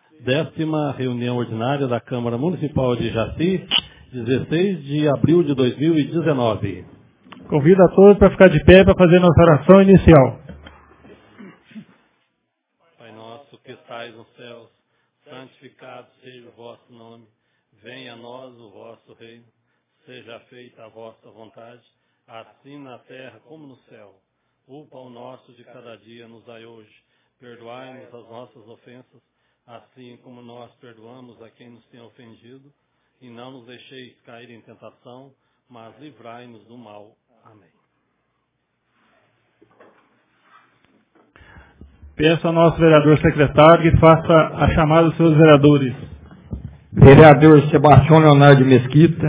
10ª reunião ordinária da Câmara Municipal de Jaci, 16 de abril de 2019. Convido a todos para ficar de pé para fazer nossa oração inicial. Pai nosso que estais nos céus, santificado seja o vosso nome. Venha a nós o vosso reino. Seja feita a vossa vontade, assim na terra como no céu. O pão nosso de cada dia nos dai hoje. Perdoai-nos as nossas ofensas, assim como nós perdoamos a quem nos tem ofendido. E não nos deixeis cair em tentação, mas livrai-nos do mal. Amém. Peço ao nosso vereador secretário que faça a chamada dos seus vereadores. Vereador Sebastião Leonardo de Mesquita.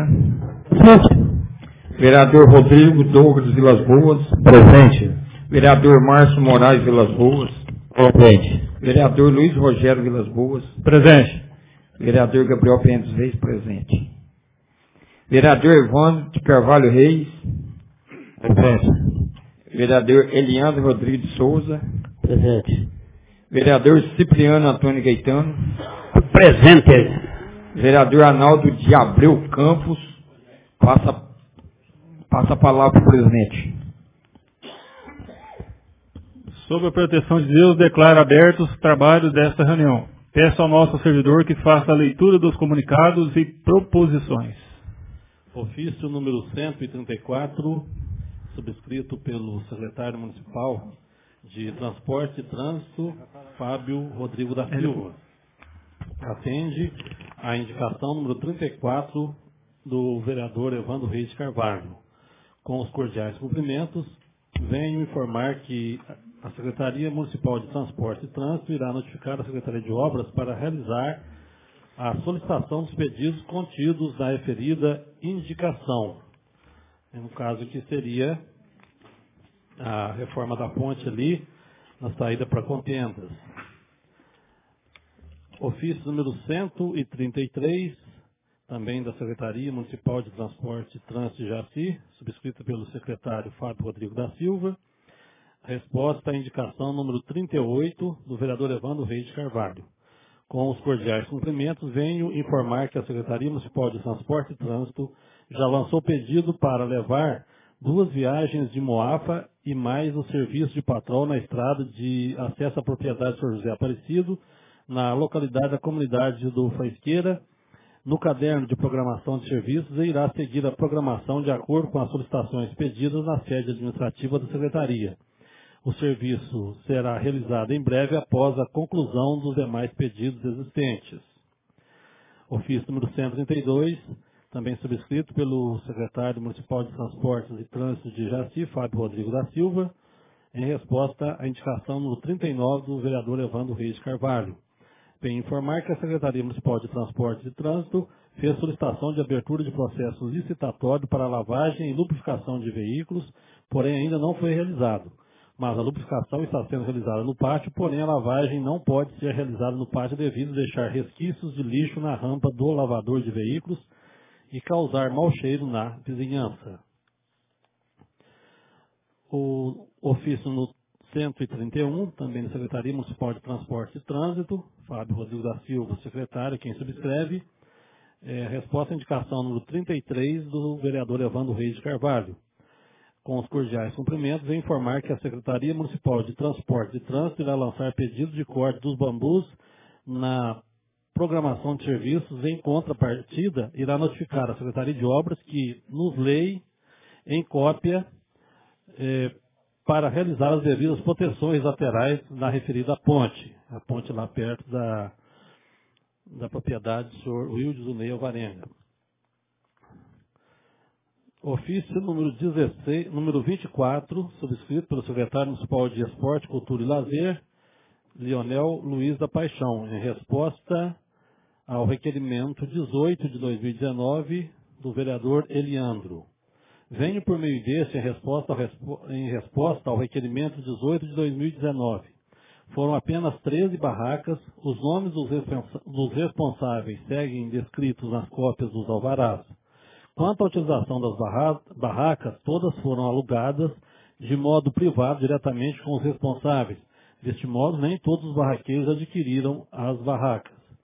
Vereador Rodrigo Douglas Vilas Boas. Presente. Vereador Márcio Moraes Vilas Boas. Presente. Vereador Luiz Rogério Vilas Boas. Presente. Vereador Gabriel Pendes Reis, presente. Vereador Evandro de Carvalho Reis. Presente. Vereador Eliandro Rodrigues de Souza. Presente. Vereador Cipriano Antônio Gaetano. Presente. Vereador Arnaldo de Abreu Campos. Passa a palavra para o presidente. Sob a proteção de Deus, declaro abertos os trabalhos desta reunião. Peço ao nosso servidor que faça a leitura dos comunicados e proposições. Ofício número 134, subscrito pelo secretário municipal de Transporte e Trânsito, Fábio Rodrigo da Silva. Atende a indicação número 34 do vereador Evandro Reis de Carvalho. Com os cordiais cumprimentos, venho informar que a Secretaria Municipal de Transporte e Trânsito irá notificar a Secretaria de Obras para realizar a solicitação dos pedidos contidos na referida indicação. No caso que seria a reforma da ponte ali, na saída para Contendas. Ofício número 133, também da Secretaria Municipal de Transporte e Trânsito de Jaci, subscrito pelo secretário Fábio Rodrigo da Silva. Resposta à indicação número 38 do vereador Evandro Reis de Carvalho. Com os cordiais cumprimentos, venho informar que a Secretaria Municipal de Transporte e Trânsito já lançou pedido para levar 2 viagens de Moafa e mais o serviço de patrol na estrada de acesso à propriedade de São José Aparecido, na localidade da comunidade do Faisqueira, no caderno de programação de serviços, e irá seguir a programação de acordo com as solicitações pedidas na sede administrativa da Secretaria. O serviço será realizado em breve após a conclusão dos demais pedidos existentes. Ofício número 132, também subscrito pelo secretário municipal de Transportes e Trânsito de Jaci, Fábio Rodrigo da Silva, em resposta à indicação número 39 do vereador Evandro Reis de Carvalho. Bem informar que a Secretaria Municipal de Transportes e Trânsito fez solicitação de abertura de processo licitatório para lavagem e lubrificação de veículos, porém ainda não foi realizado. Mas a lubrificação está sendo realizada no pátio, porém a lavagem não pode ser realizada no pátio devido a deixar resquícios de lixo na rampa do lavador de veículos e causar mau cheiro na vizinhança. O ofício no 131, também da Secretaria Municipal de Transporte e Trânsito, Fábio Rodrigo da Silva, secretário, quem subscreve, resposta à indicação número 33 do vereador Evandro Reis de Carvalho. Com os cordiais cumprimentos, venho informar que a Secretaria Municipal de Transporte e Trânsito irá lançar pedido de corte dos bambus na programação de serviços. Em contrapartida, irá notificar a Secretaria de Obras que nos leie em cópia para realizar as devidas proteções laterais na referida ponte, a ponte lá perto da propriedade do senhor Wildes Unei Alvarenga. Ofício número 24, subscrito pelo secretário municipal de Esporte, Cultura e Lazer, Leonel Luiz da Paixão, em resposta ao requerimento 18 de 2019 do vereador Eliandro. Venho por meio desse em resposta ao requerimento 18 de 2019. Foram apenas 13 barracas, os nomes dos responsáveis seguem descritos nas cópias dos alvarás. Quanto à utilização das barracas, todas foram alugadas de modo privado diretamente com os responsáveis. Deste modo, nem todos os barraqueiros adquiriram as barracas.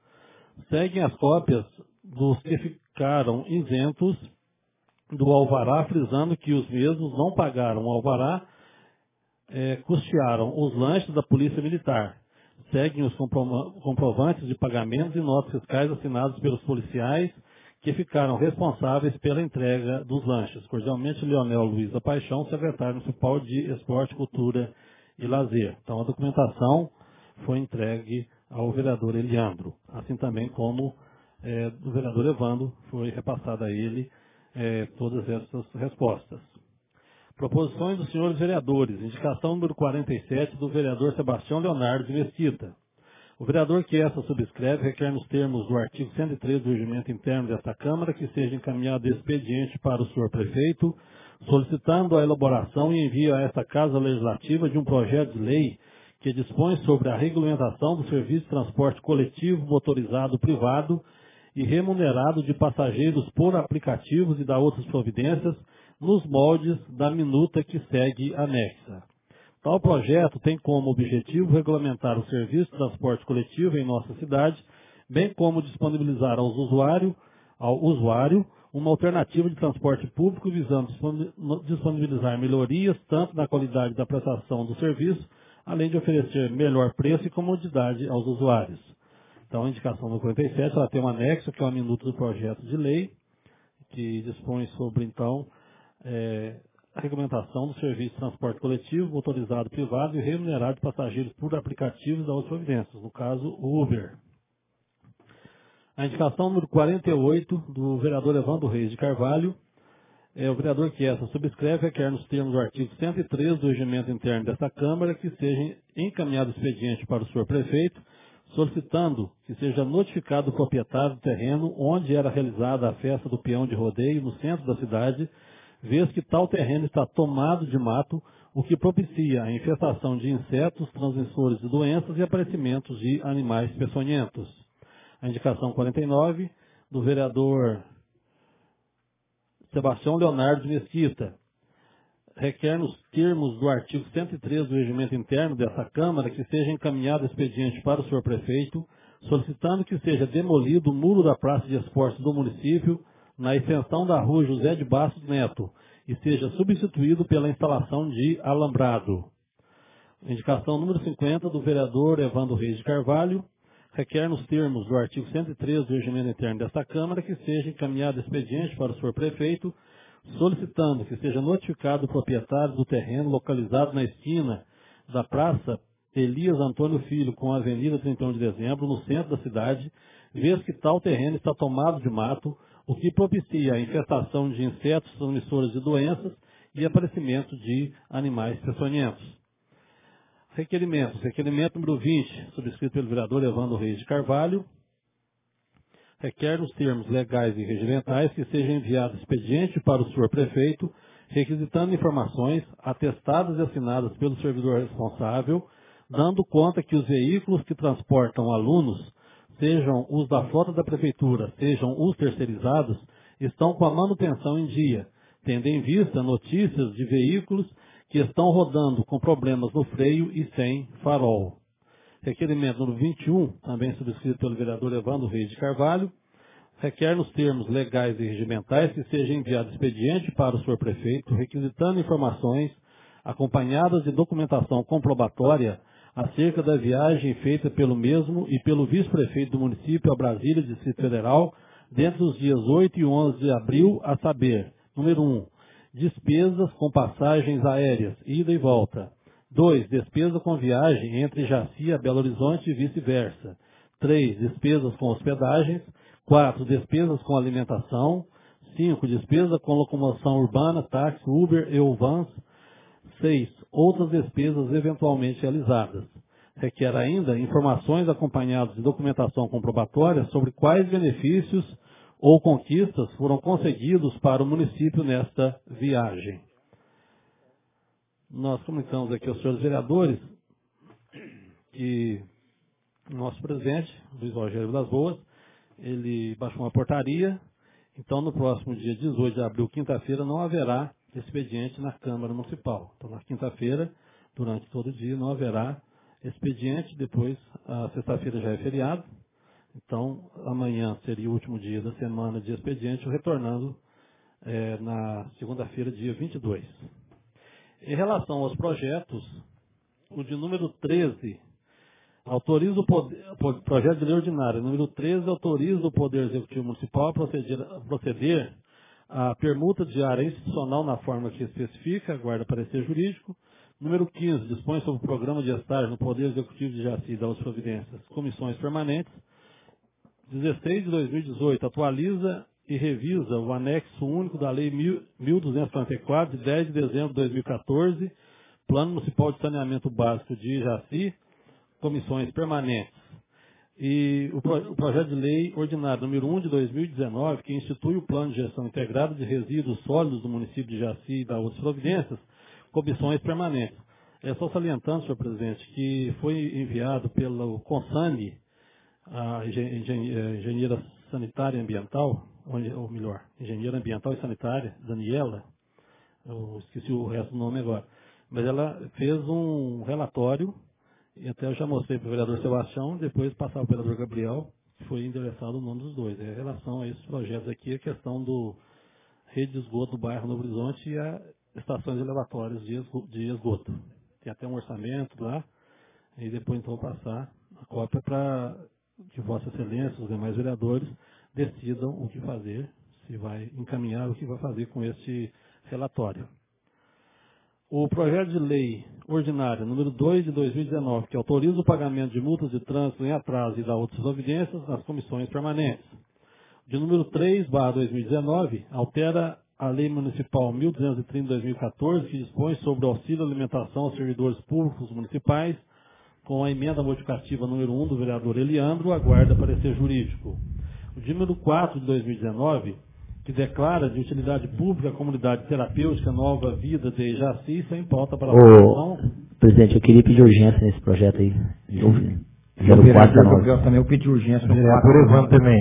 Seguem as cópias dos que ficaram isentos do alvará, frisando que os mesmos não pagaram o alvará, custearam os lanches da Polícia Militar. Seguem os comprovantes de pagamentos e notas fiscais assinados pelos policiais que ficaram responsáveis pela entrega dos lanches. Cordialmente, Leonel Luiz da Paixão, secretário municipal de Esporte, Cultura e Lazer. Então, a documentação foi entregue ao vereador Eliandro, assim também como do vereador Evandro, foi repassada a ele todas essas respostas. Proposições dos senhores vereadores. Indicação número 47 do vereador Sebastião Leonardo de Mesquita. O vereador que essa subscreve requer nos termos do artigo 103 do regimento interno desta Câmara que seja encaminhado expediente para o senhor prefeito, solicitando a elaboração e envio a esta Casa Legislativa de um projeto de lei que dispõe sobre a regulamentação do serviço de transporte coletivo motorizado privado e remunerado de passageiros por aplicativos e da outras providências, nos moldes da minuta que segue anexa. Tal projeto tem como objetivo regulamentar o serviço de transporte coletivo em nossa cidade, bem como disponibilizar ao usuário uma alternativa de transporte público visando disponibilizar melhorias tanto na qualidade da prestação do serviço, além de oferecer melhor preço e comodidade aos usuários. Então, a indicação do 47, ela tem um anexo, que é uma minuta do projeto de lei, que dispõe sobre, então, a regulamentação do serviço de transporte coletivo, motorizado privado e remunerado de passageiros por aplicativos da outras providências, no caso, o Uber. A indicação número 48 do vereador Evandro Reis de Carvalho, o vereador que essa subscreve requer nos termos do artigo 103 do regimento interno desta Câmara que seja encaminhado expediente para o senhor prefeito, solicitando que seja notificado o proprietário do terreno onde era realizada a festa do peão de rodeio no centro da cidade, vez que tal terreno está tomado de mato, o que propicia a infestação de insetos transmissores de doenças e aparecimentos de animais peçonhentos. A indicação 49 do vereador Sebastião Leonardo de Mesquita requer nos termos do artigo 103 do regimento interno dessa Câmara que seja encaminhado expediente para o senhor prefeito, solicitando que seja demolido o muro da praça de esportes do município na extensão da rua José de Bastos Neto e seja substituído pela instalação de alambrado. Indicação número 50 do vereador Evandro Reis de Carvalho requer nos termos do artigo 103 do regimento interno desta Câmara que seja encaminhado expediente para o senhor prefeito, solicitando que seja notificado o proprietário do terreno localizado na esquina da Praça Elias Antônio Filho com a Avenida 31 de Dezembro, no centro da cidade, vez que tal terreno está tomado de mato, o que propicia a infestação de insetos transmissores de doenças e aparecimento de animais peçonhentos. Requerimentos. Requerimento número 20, subscrito pelo vereador Evandro Reis de Carvalho, requer nos termos legais e regimentais que seja enviado expediente para o senhor prefeito, requisitando informações atestadas e assinadas pelo servidor responsável, dando conta que os veículos que transportam alunos, sejam os da frota da prefeitura, sejam os terceirizados, estão com a manutenção em dia, tendo em vista notícias de veículos que estão rodando com problemas no freio e sem farol. Requerimento número 21, também subscrito pelo vereador Evandro Reis de Carvalho, requer nos termos legais e regimentais que seja enviado expediente para o senhor prefeito, requisitando informações acompanhadas de documentação comprobatória acerca da viagem feita pelo mesmo e pelo vice-prefeito do município a Brasília, Distrito Federal, dentre os dias 8 e 11 de abril, a saber, número 1, despesas com passagens aéreas, ida e volta. 2. Despesa com viagem entre Jaci a Belo Horizonte e vice-versa. 3. Despesas com hospedagens. 4. Despesas com alimentação. 5. Despesa com locomoção urbana, táxi, Uber e vans. 6. Outras despesas eventualmente realizadas. Requer ainda informações acompanhadas de documentação comprobatória sobre quais benefícios ou conquistas foram concedidos para o município nesta viagem. Nós comunicamos aqui aos senhores vereadores que o nosso presidente, Luiz Rogério Vilas Boas, ele baixou uma portaria, então no próximo dia 18 de abril, quinta-feira, não haverá expediente na Câmara Municipal. Então na quinta-feira, durante todo o dia, não haverá expediente, depois a sexta-feira já é feriado, Então, amanhã seria o último dia da semana de expediente, retornando na segunda-feira, dia 22. Em relação aos projetos, o de número 13 autoriza o projeto de lei ordinária. Número 13 autoriza o Poder Executivo Municipal a proceder à permuta diária institucional na forma que especifica, aguarda parecer jurídico. Número 15 dispõe sobre o programa de estágio no Poder Executivo de Jaci e das providências, comissões permanentes. 16 de 2018 atualiza e revisa o anexo único da Lei 1.244, de 10 de dezembro de 2014, Plano Municipal de Saneamento Básico de Jaci, comissões permanentes. E o projeto de lei ordinário número 1 de 2019, que institui o Plano de Gestão Integrada de Resíduos Sólidos do município de Jaci e das outras providências, comissões permanentes. É só salientando, senhor presidente, que foi enviado pelo CONSANE, a engenheira sanitária e ambiental, ou melhor, engenheira ambiental e sanitária, Daniela, eu esqueci o resto do nome agora, mas ela fez um relatório, e até eu já mostrei para o vereador Sebastião, depois passar o vereador Gabriel, que foi endereçado o nome dos dois. Em relação a esses projetos aqui, a questão do rede de esgoto do bairro Novo Horizonte e a estações elevatórias de esgoto. Tem até um orçamento lá, e depois então vou passar a cópia para que Vossa Excelência, os demais vereadores, decidam o que fazer, se vai encaminhar o que vai fazer com este relatório. O projeto de lei ordinária número 2 de 2019, que autoriza o pagamento de multas de trânsito em atraso e da outras providências nas comissões permanentes. De número 3/2019, altera a Lei Municipal 1.230 de 2014, que dispõe sobre o auxílio alimentação aos servidores públicos municipais, com a emenda modificativa número 1 do vereador Eliandro, aguarda parecer jurídico. O de número 4 de 2019, que declara de utilidade pública a comunidade terapêutica Nova Vida de Jaci, sem pauta para a votação. Presidente, eu queria pedir urgência nesse projeto aí. O vereador Gabriel também, eu pedi urgência no vereador Evandro também.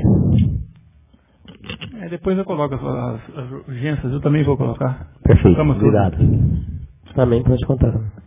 Depois eu coloco as urgências, eu também vou colocar. Perfeito, obrigado. Também pode contar.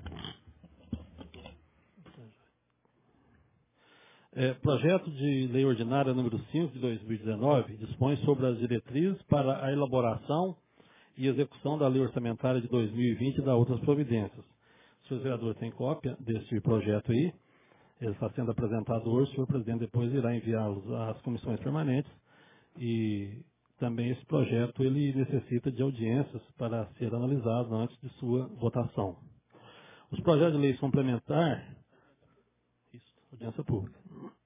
Projeto de lei ordinária número 5 de 2019 dispõe sobre as diretrizes para a elaboração e execução da lei orçamentária de 2020 e das outras providências. O senhor vereador tem cópia deste projeto aí, ele está sendo apresentado hoje, o senhor presidente depois irá enviá-los às comissões permanentes e também esse projeto ele necessita de audiências para ser analisado antes de sua votação. Os projetos de leis complementar, audiência pública.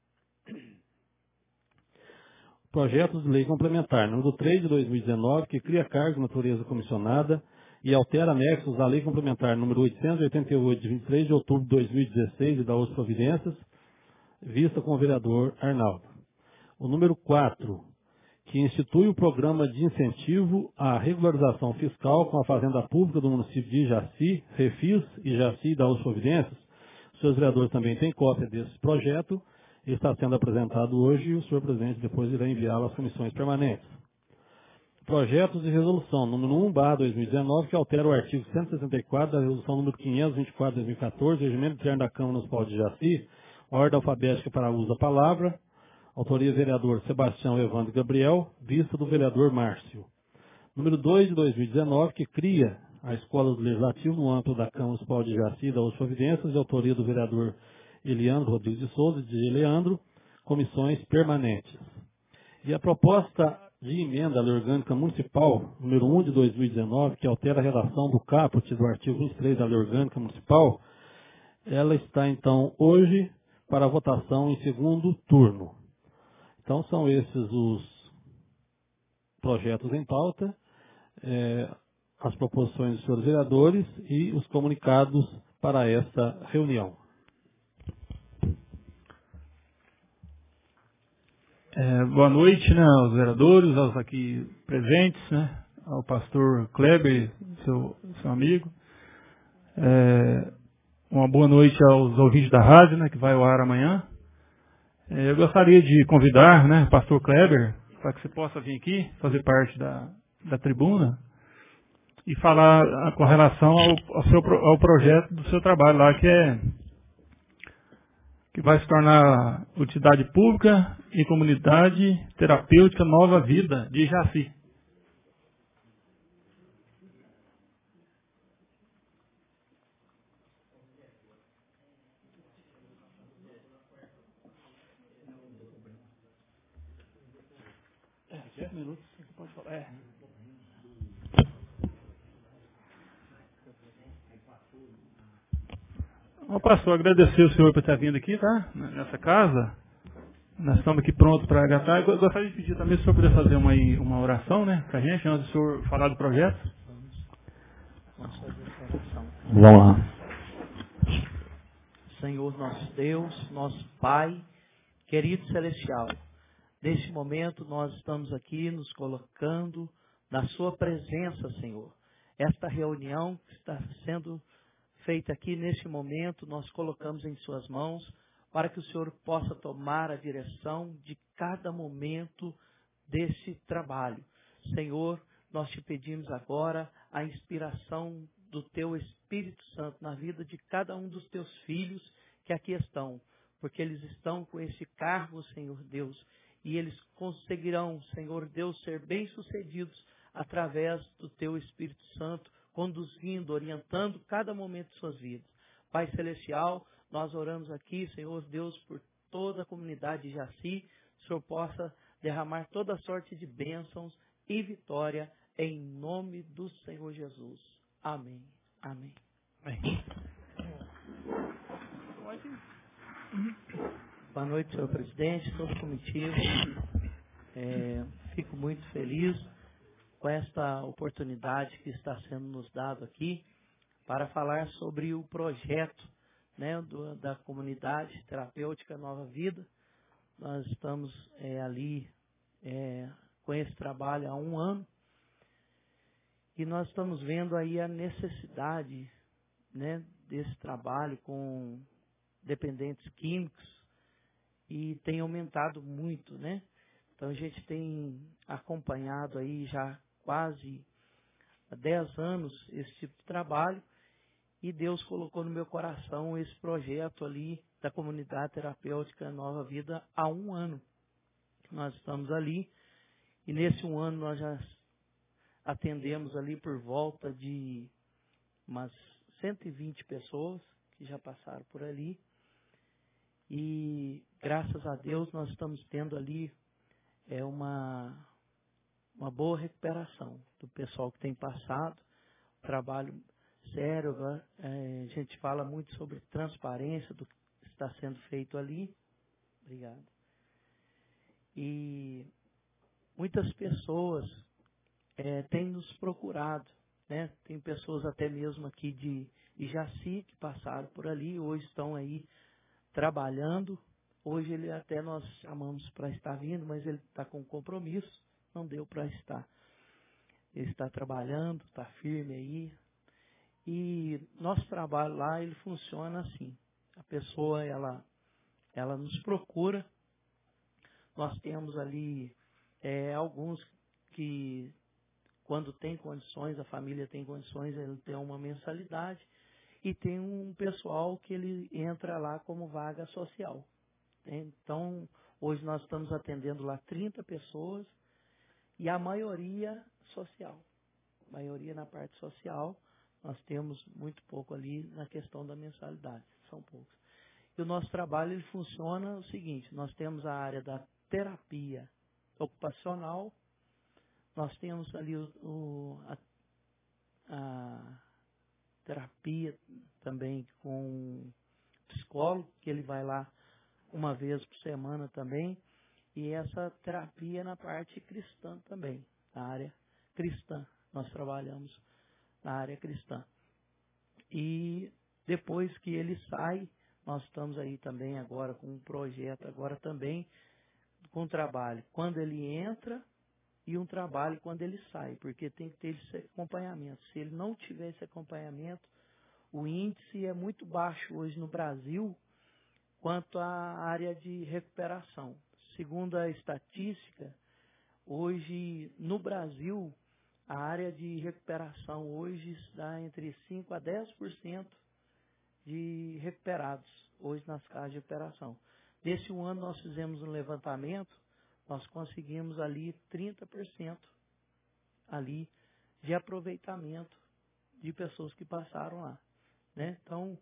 Projetos de lei complementar, número 3 de 2019, que cria cargo de natureza comissionada e altera anexos à lei complementar número 888 de 23 de outubro de 2016 e da outras providências, vista com o vereador Arnaldo. O número 4, que institui o programa de incentivo à regularização fiscal com a fazenda pública do município de Jaci, Refis e Jaci e da outras providências. Os seus vereadores também têm cópia desse projeto. Está sendo apresentado hoje e o senhor presidente depois irá enviá-lo às comissões permanentes. Projetos de resolução número 1/2019, que altera o artigo 164 da resolução número 524 de 2014, regimento interno da Câmara Municipal de Jaci, ordem alfabética para uso da palavra, autoria vereador Sebastião Evandro Gabriel, vista do vereador Márcio. Número 2 de 2019, que cria a Escola do Legislativo no âmbito da Câmara Municipal de Jaci e das outras providências, de autoria do vereador Eliandro Rodrigues de Souza, de Eleandro, comissões permanentes. E a proposta de emenda à Lei Orgânica Municipal, número 1 de 2019, que altera a redação do caput do artigo 23 da Lei Orgânica Municipal, ela está, então, hoje para votação em segundo turno. Então, são esses os projetos em pauta, as proposições dos senhores vereadores e os comunicados para esta reunião. Boa noite, né, aos vereadores, aos aqui presentes, né, ao pastor Kleber, seu amigo. Uma boa noite aos ouvintes da rádio, né, que vai ao ar amanhã. Eu gostaria de convidar, né, o pastor Kleber, para que você possa vir aqui, fazer parte da tribuna e falar com relação ao projeto do seu trabalho lá, que é que vai se tornar utilidade pública e comunidade terapêutica Nova Vida, de Jaci. Bom, pastor, agradecer o senhor por ter vindo aqui, tá? Nessa casa. Nós estamos aqui prontos para agatar. Eu gostaria de pedir também se o senhor puder fazer uma oração, né, para a gente, antes do senhor falar do projeto. Vamos fazer essa oração. Vamos lá. Senhor nosso Deus, nosso Pai, querido celestial, neste momento nós estamos aqui nos colocando na sua presença, Senhor. Esta reunião que está sendo feita aqui neste momento, nós colocamos em suas mãos para que o Senhor possa tomar a direção de cada momento deste trabalho. Senhor, nós te pedimos agora a inspiração do Teu Espírito Santo na vida de cada um dos Teus filhos que aqui estão, porque eles estão com esse cargo, Senhor Deus, e eles conseguirão, Senhor Deus, ser bem-sucedidos através do Teu Espírito Santo, conduzindo, orientando cada momento de suas vidas. Pai Celestial, nós oramos aqui, Senhor Deus, por toda a comunidade de Jaci, o Senhor possa derramar toda sorte de bênçãos e vitória em nome do Senhor Jesus. Amém. Amém. Amém. Boa noite, senhor presidente, todo o comitiva. Fico muito feliz com esta oportunidade que está sendo nos dado aqui para falar sobre o projeto, né, da comunidade terapêutica Nova Vida. Nós estamos ali com esse trabalho há 1 ano e nós estamos vendo aí a necessidade, né, desse trabalho com dependentes químicos e tem aumentado muito, né? Então a gente tem acompanhado aí já quase há 10 anos esse tipo de trabalho e Deus colocou no meu coração esse projeto ali da comunidade terapêutica Nova Vida há 1 ano. Nós estamos ali e nesse 1 ano nós já atendemos ali por volta de umas 120 pessoas que já passaram por ali. E graças a Deus nós estamos tendo ali uma boa recuperação do pessoal que tem passado. Trabalho sério, a gente fala muito sobre transparência do que está sendo feito ali. Obrigado. E muitas pessoas têm nos procurado, né? Tem pessoas até mesmo aqui de Jaci que passaram por ali, hoje estão aí trabalhando. Hoje ele até nós chamamos para estar vindo, mas ele está com compromisso, não deu para estar. Ele está trabalhando, está firme aí. E nosso trabalho lá, ele funciona assim. A pessoa, ela nos procura. Nós temos ali alguns que, quando tem condições, a família tem condições, ele tem uma mensalidade. E tem um pessoal que ele entra lá como vaga social. Então, hoje nós estamos atendendo lá 30 pessoas e a maioria social. A maioria na parte social, nós temos muito pouco ali na questão da mensalidade, são poucos. E o nosso trabalho ele funciona o seguinte, nós temos a área da terapia ocupacional, nós temos ali a terapia também com psicólogo, que ele vai lá 1 vez por semana também, e essa terapia na parte cristã também, na área cristã. Nós trabalhamos na área cristã. E depois que ele sai, nós estamos aí também agora com um projeto, agora também com trabalho quando ele entra e um trabalho quando ele sai, porque tem que ter esse acompanhamento. Se ele não tiver esse acompanhamento, o índice é muito baixo hoje no Brasil quanto à área de recuperação. Segundo a estatística, hoje no Brasil, a área de recuperação hoje está entre 5% a 10% de recuperados hoje nas casas de operação. Nesse ano nós fizemos um levantamento, nós conseguimos ali 30% ali de aproveitamento de pessoas que passaram lá, né? Então,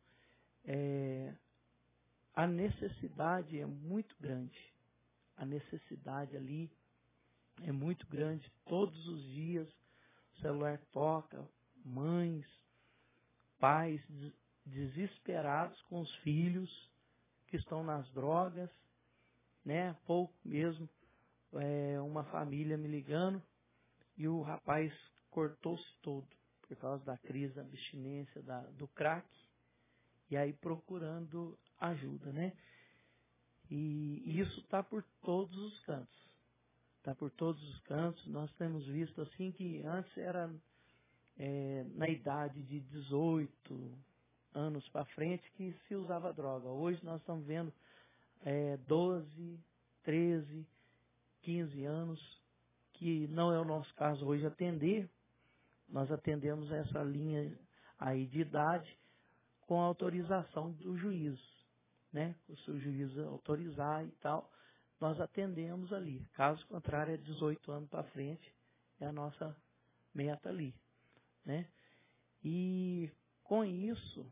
a necessidade é muito grande. A necessidade ali é muito grande. Todos os dias o celular toca, mães, pais desesperados com os filhos que estão nas drogas, né? Pouco mesmo, uma família me ligando e o rapaz cortou-se todo por causa da crise da abstinência do crack, e aí procurando ajuda, né? E isso está por todos os cantos. Está por todos os cantos. Nós temos visto assim que antes era na idade de 18 anos para frente que se usava droga. Hoje nós estamos vendo 12, 13, 15 anos, que não é o nosso caso hoje atender. Nós atendemos essa linha aí de idade com autorização do juiz, né? Se o juiz autorizar e tal, nós atendemos ali. Caso contrário, é 18 anos para frente, é a nossa meta ali, né? E com isso,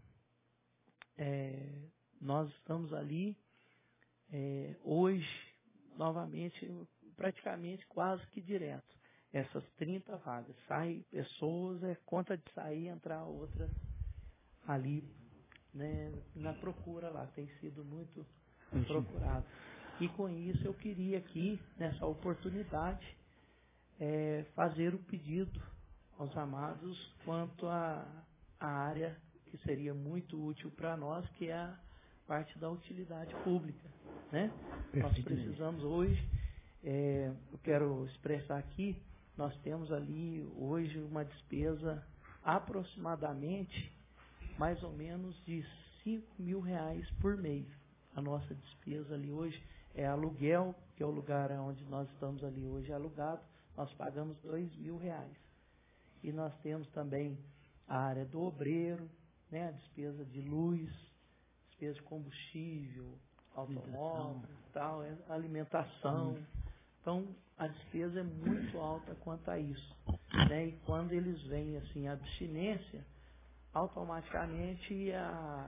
nós estamos ali hoje, novamente, praticamente quase que direto. Essas 30 vagas. Sai pessoas, conta de sair, entrar outra ali, né, na procura lá. Tem sido muito procurado. E com isso eu queria aqui, nessa oportunidade, fazer o pedido aos amados quanto à área que seria muito útil para nós, que é a parte da utilidade pública, né? Nós precisamos hoje, eu quero expressar aqui, nós temos ali hoje uma despesa aproximadamente mais ou menos de R$5.000 por mês. A nossa despesa ali hoje é aluguel, que é o lugar onde nós estamos ali hoje alugado, nós pagamos R$2.000. E nós temos também a área do obreiro, né, a despesa de luz, despesa de combustível, automóvel, tal, alimentação. Então, a despesa é muito alta quanto a isso, né? E quando eles veem assim a abstinência, automaticamente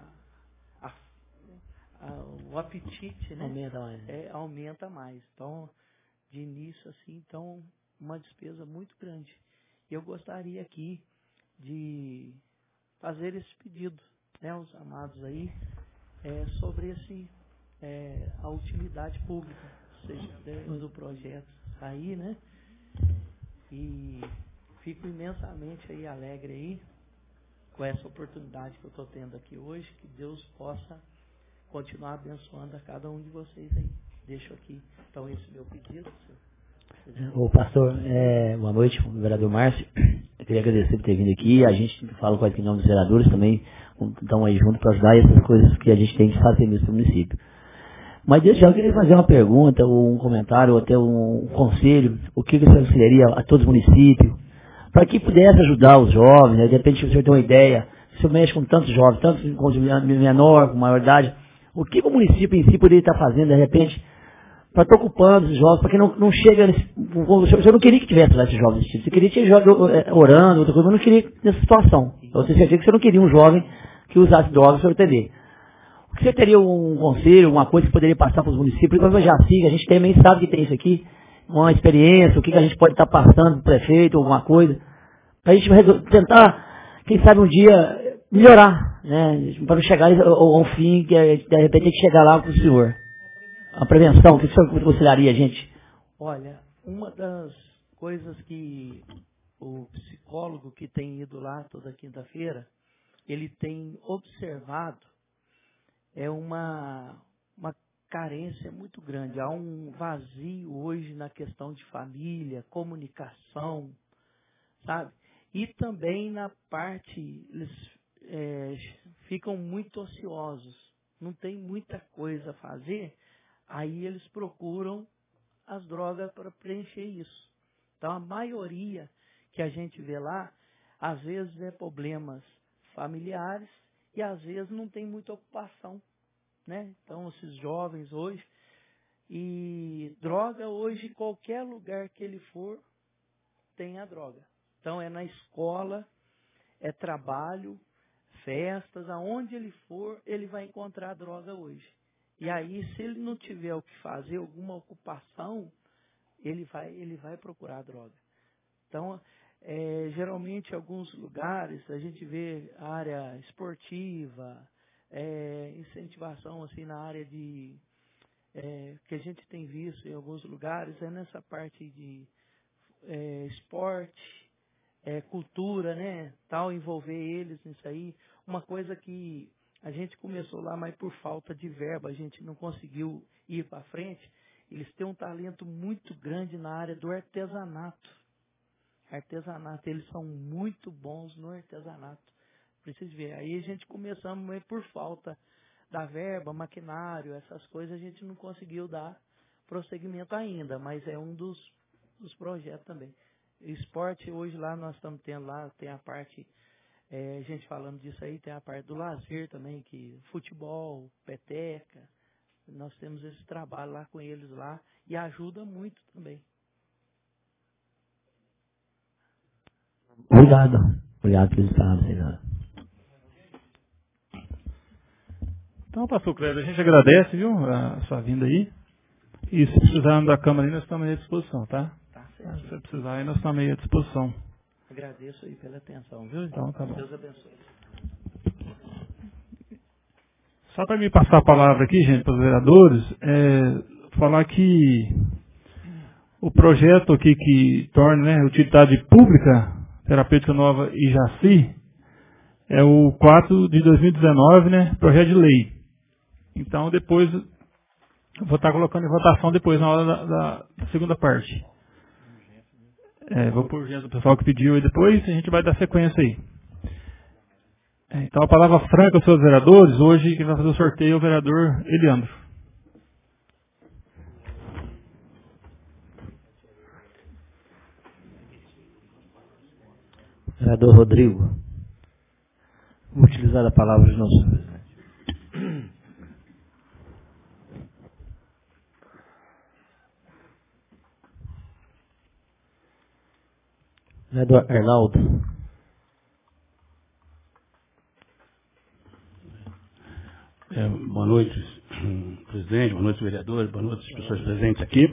o apetite, né, aumenta mais. Então, de início assim, então, uma despesa muito grande. Eu gostaria aqui de fazer esse pedido, né, aos amados aí, sobre a utilidade pública, ou seja, do projeto aí, né? E fico imensamente aí alegre aí com essa oportunidade que eu estou tendo aqui hoje, que Deus possa continuar abençoando a cada um de vocês aí. Deixo aqui, então, esse meu pedido. Ô pastor, boa noite, vereador Márcio. Eu queria agradecer por ter vindo aqui. A gente fala quase que em nome dos vereadores também, estão aí junto para ajudar essas coisas que a gente tem que fazer nesse município. Mas desde já eu queria fazer uma pergunta, ou um comentário, ou até um conselho, o que você auxiliaria a todos os municípios, para que pudesse ajudar os jovens, né? De repente o senhor tem uma ideia, o senhor mexe com tantos jovens, tanto com menor, com maior idade, o que o município em si poderia estar fazendo, de repente, para estar ocupando os jovens, para que não chega o senhor não queria que tivesse lá esses jovens assistindo, você queria que tivesse orando, outra coisa, mas não queria nessa situação. Eu tenho certeza que você não queria um jovem que usasse drogas para entender. O que você teria um conselho, uma coisa que poderia passar para os municípios, como eu já sigo, a gente também sabe que tem isso aqui, uma experiência, o que a gente pode estar passando para o prefeito, alguma coisa, para a gente tentar, quem sabe um dia, melhorar, né, para não chegar a um fim que de repente tem que chegar lá para o senhor. A prevenção, o que o senhor aconselharia a gente? Olha, uma das coisas que o psicólogo que tem ido lá toda quinta-feira, ele tem observado uma carência muito grande. Há um vazio hoje na questão de família, comunicação, sabe? E também na parte, eles ficam muito ociosos, não tem muita coisa a fazer, aí eles procuram as drogas para preencher isso. Então a maioria que a gente vê lá, às vezes problemas familiares, e às vezes não tem muita ocupação, né? Então, esses jovens hoje. E droga hoje, qualquer lugar que ele for, tem a droga. Então, é na escola, é trabalho, festas, aonde ele for, ele vai encontrar a droga hoje. E aí, se ele não tiver o que fazer, alguma ocupação, ele vai procurar a droga. Então, geralmente, em alguns lugares, a gente vê área esportiva, incentivação assim, na área de... que a gente tem visto em alguns lugares, é nessa parte de esporte, cultura, né? Tal, envolver eles nisso aí. Uma coisa que a gente começou lá, mas por falta de verba, a gente não conseguiu ir para frente. Eles têm um talento muito grande na área do artesanato. Eles são muito bons no artesanato. Precisa ver. Aí a gente começamos, mas por falta da verba, maquinário, essas coisas, a gente não conseguiu dar prosseguimento ainda, mas é um dos projetos também. Esporte, hoje lá nós estamos tendo lá, tem a parte, a gente falando disso aí, tem a parte do lazer também, que futebol, peteca, nós temos esse trabalho lá com eles lá, e ajuda muito também. Obrigado. Obrigado pelo estado, senhor. Então, pastor Kleber, a gente agradece, viu, a sua vinda aí. E se precisarmos da Câmara aí, nós estamos aí à disposição, tá? Tá certo. Se você precisar aí, nós estamos aí à disposição. Agradeço aí pela atenção, viu? Então, tá bom. Deus abençoe. Só para me passar a palavra aqui, gente, para os vereadores, falar que o projeto aqui que torna, né, utilidade pública, terapêutica nova Ijaci, é o 4 de 2019, né, projeto de lei. Então, depois, eu vou estar colocando em votação depois, na hora da segunda parte. Vou por urgência do pessoal que pediu e depois a gente vai dar sequência aí. Então, a palavra franca aos seus vereadores, hoje quem vai fazer o sorteio é o vereador Eliandro. Vereador Rodrigo. Vou utilizar a palavra dos nossos presidentes. Vereador Arnaldo. Boa noite, presidente, boa noite, vereadores, boa noite às pessoas presentes aqui.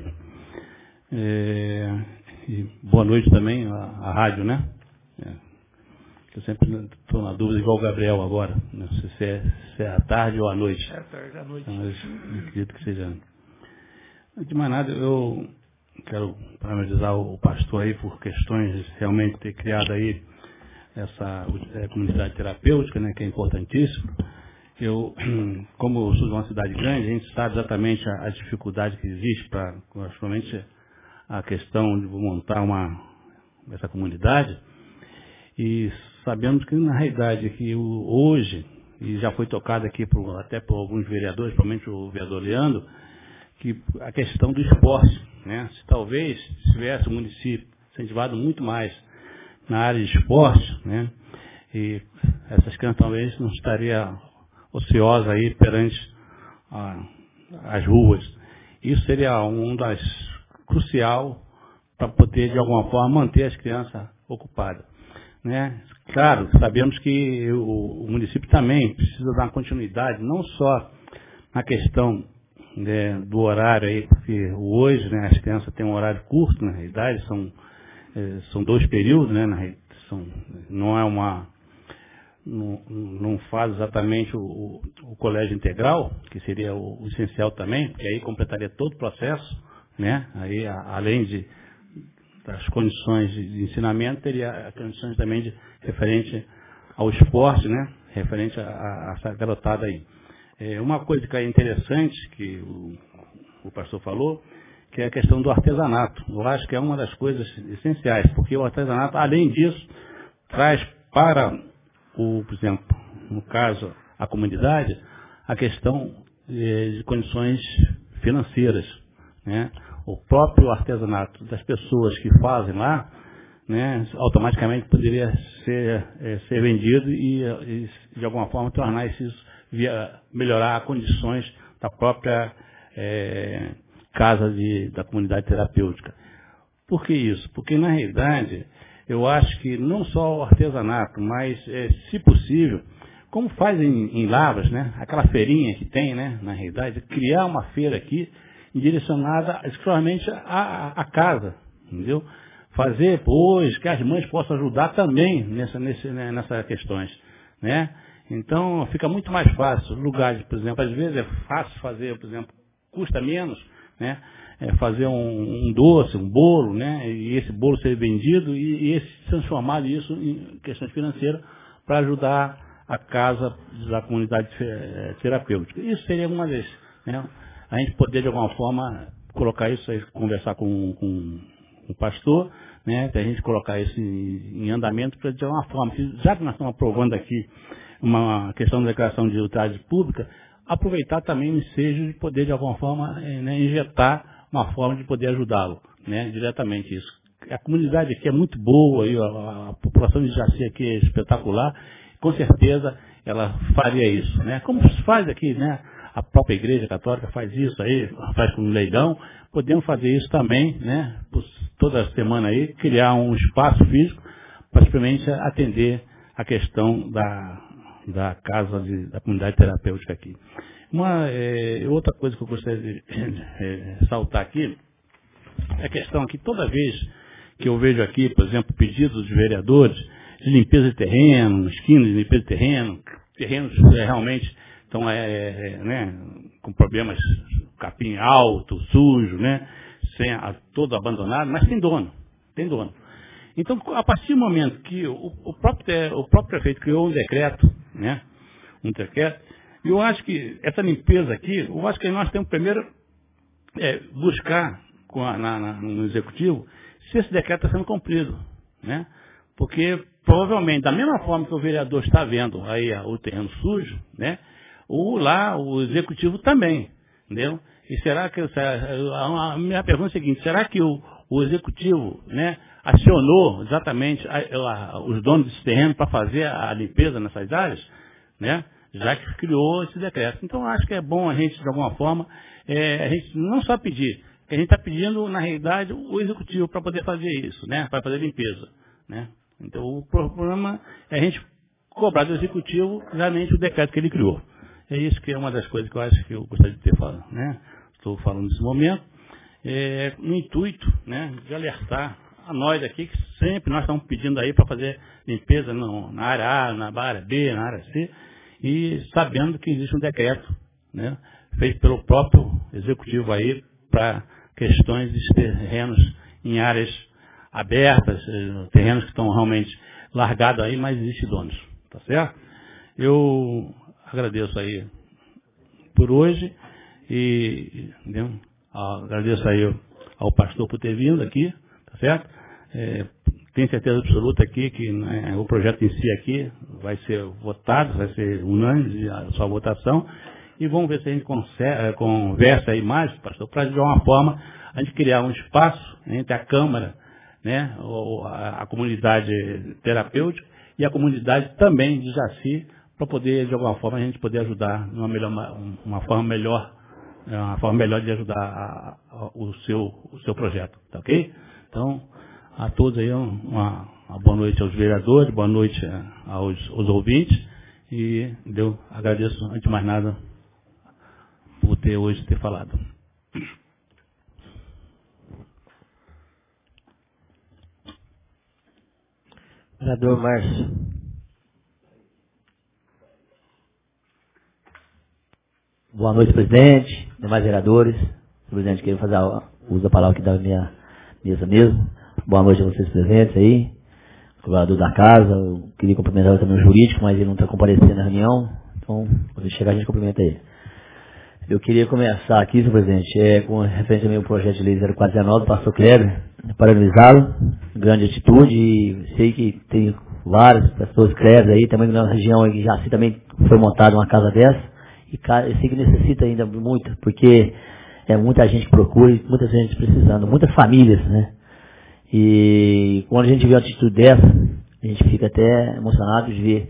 E boa noite também à rádio, né? Eu sempre estou na dúvida, igual o Gabriel agora. Não sei se é à tarde ou à noite. É à tarde, à noite. Mas acredito que seja. De mais nada, eu quero parabenizar o pastor aí por questões de realmente ter criado aí essa comunidade terapêutica, né, que é importantíssimo. Eu, como eu sou de uma cidade grande, a gente sabe exatamente a dificuldade que existe para, principalmente, a questão de montar essa comunidade. E sabemos que, na realidade, que hoje, e já foi tocado aqui até por alguns vereadores, principalmente o vereador Leandro, que a questão do esporte, né? Se talvez tivesse o município incentivado muito mais na área de esporte, né? E essas crianças talvez não estariam ociosas aí perante as ruas. Isso seria crucial para poder, de alguma forma, manter as crianças ocupadas, né? Claro, sabemos que o município também precisa dar continuidade, não só na questão, né, do horário aí, porque hoje, né, as crianças têm um horário curto, na realidade, são 2 períodos, né, não faz exatamente o colégio integral, que seria o essencial também, porque aí completaria todo o processo, né, aí além das condições de ensinamento, teria condições também referente ao esporte, né, referente a essa garotada aí. Uma coisa que é interessante, que o pastor falou, que é a questão do artesanato. Eu acho que é uma das coisas essenciais, porque o artesanato, além disso, traz para, por exemplo, no caso, a comunidade, a questão de condições financeiras, né? O próprio artesanato das pessoas que fazem lá, né, automaticamente poderia ser vendido e, de alguma forma, tornar esses melhorar as condições da própria casa da comunidade terapêutica. Por que isso? Porque, na realidade, eu acho que não só o artesanato, mas, se possível, como faz em Lavras, né, aquela feirinha que tem, né, na realidade, criar uma feira aqui direcionada exclusivamente à casa, entendeu? Fazer, pois, que as mães possam ajudar também nessas questões, né? Então, fica muito mais fácil. Lugares, por exemplo, às vezes é fácil fazer, por exemplo, custa menos, né? Fazer um doce, um bolo, né? E esse bolo ser vendido e transformar isso em questões financeiras para ajudar a casa da comunidade terapêutica. Isso seria uma vez, né? A gente poder, de alguma forma, colocar isso aí, conversar com o pastor, né? A gente colocar isso em andamento para, de alguma forma, já que nós estamos aprovando aqui uma questão da declaração de utilidade pública, aproveitar também o ensejo de poder, de alguma forma, injetar uma forma de poder ajudá-lo, né, diretamente isso. A comunidade aqui é muito boa, a população de Jaci aqui é espetacular, com certeza ela faria isso, né, como se faz aqui, né, a própria Igreja Católica faz isso aí, faz com um leilão, podemos fazer isso também, né, toda semana aí, criar um espaço físico para simplesmente atender a questão da casa da comunidade terapêutica aqui. Outra coisa que eu gostaria de ressaltar aqui é a questão que toda vez que eu vejo aqui, por exemplo, pedidos de vereadores de limpeza de terreno, esquinas de limpeza de terreno, terrenos realmente estão né, com problemas, capim alto, sujo, né, todo abandonado, mas tem dono. Então, a partir do momento que o próprio prefeito criou um decreto, né, eu acho que essa limpeza aqui, eu acho que nós temos primeiro buscar no executivo se esse decreto está sendo cumprido, né? Porque provavelmente, da mesma forma que o vereador está vendo aí o terreno sujo, né? O executivo também, entendeu? E será que a minha pergunta é a seguinte: será que o executivo, né, acionou exatamente os donos desse terreno para fazer a limpeza nessas áreas, né? Já que criou esse decreto. Então, acho que é bom a gente, de alguma forma, a gente não só pedir, que a gente está pedindo, na realidade, o executivo para poder fazer isso, né? Para fazer a limpeza, né? Então, o problema é a gente cobrar do executivo realmente o decreto que ele criou. É isso que é uma das coisas que eu acho que eu gostaria de ter falado, né? Estou falando nesse momento, no intuito, né, de alertar a nós aqui, que sempre nós estamos pedindo aí para fazer limpeza na área A, na área B, na área C, e sabendo que existe um decreto, né, feito pelo próprio executivo aí para questões de terrenos em áreas abertas, terrenos que estão realmente largados aí, mas existem donos, tá certo? Eu agradeço aí por hoje e agradeço aí ao pastor por ter vindo aqui, tá certo? Tenho certeza absoluta aqui que, né, o projeto em si aqui vai ser votado, vai ser unânime a sua votação, e vamos ver se a gente conversa aí mais, pastor, para de alguma forma a gente criar um espaço entre a Câmara, né, a comunidade terapêutica e a comunidade também de Jaci, para poder, de alguma forma, a gente poder ajudar uma forma melhor de ajudar o seu projeto, tá ok? Então, a todos aí uma boa noite aos vereadores, boa noite aos ouvintes, e eu agradeço, antes de mais nada, por hoje ter falado. Vereador Márcio. Boa noite, presidente, demais vereadores. Presidente, queria fazer uso da palavra aqui da minha mesa mesmo. Boa noite a vocês presentes aí, o vereador da casa. Eu queria cumprimentar também o jurídico, mas ele não está comparecendo na reunião, então, quando ele chegar, a gente cumprimenta ele. Eu queria começar aqui, senhor presidente, com referência também ao projeto de lei 0419 do pastor Kleber, parabenizá-lo, grande atitude, e sei que tem várias pessoas Kleber aí, também na região aí, já assim também foi montada uma casa dessa, e eu sei que necessita ainda muito, porque é muita gente que procura e muita gente precisando, muitas famílias, né? E quando a gente vê uma atitude dessa, a gente fica até emocionado de ver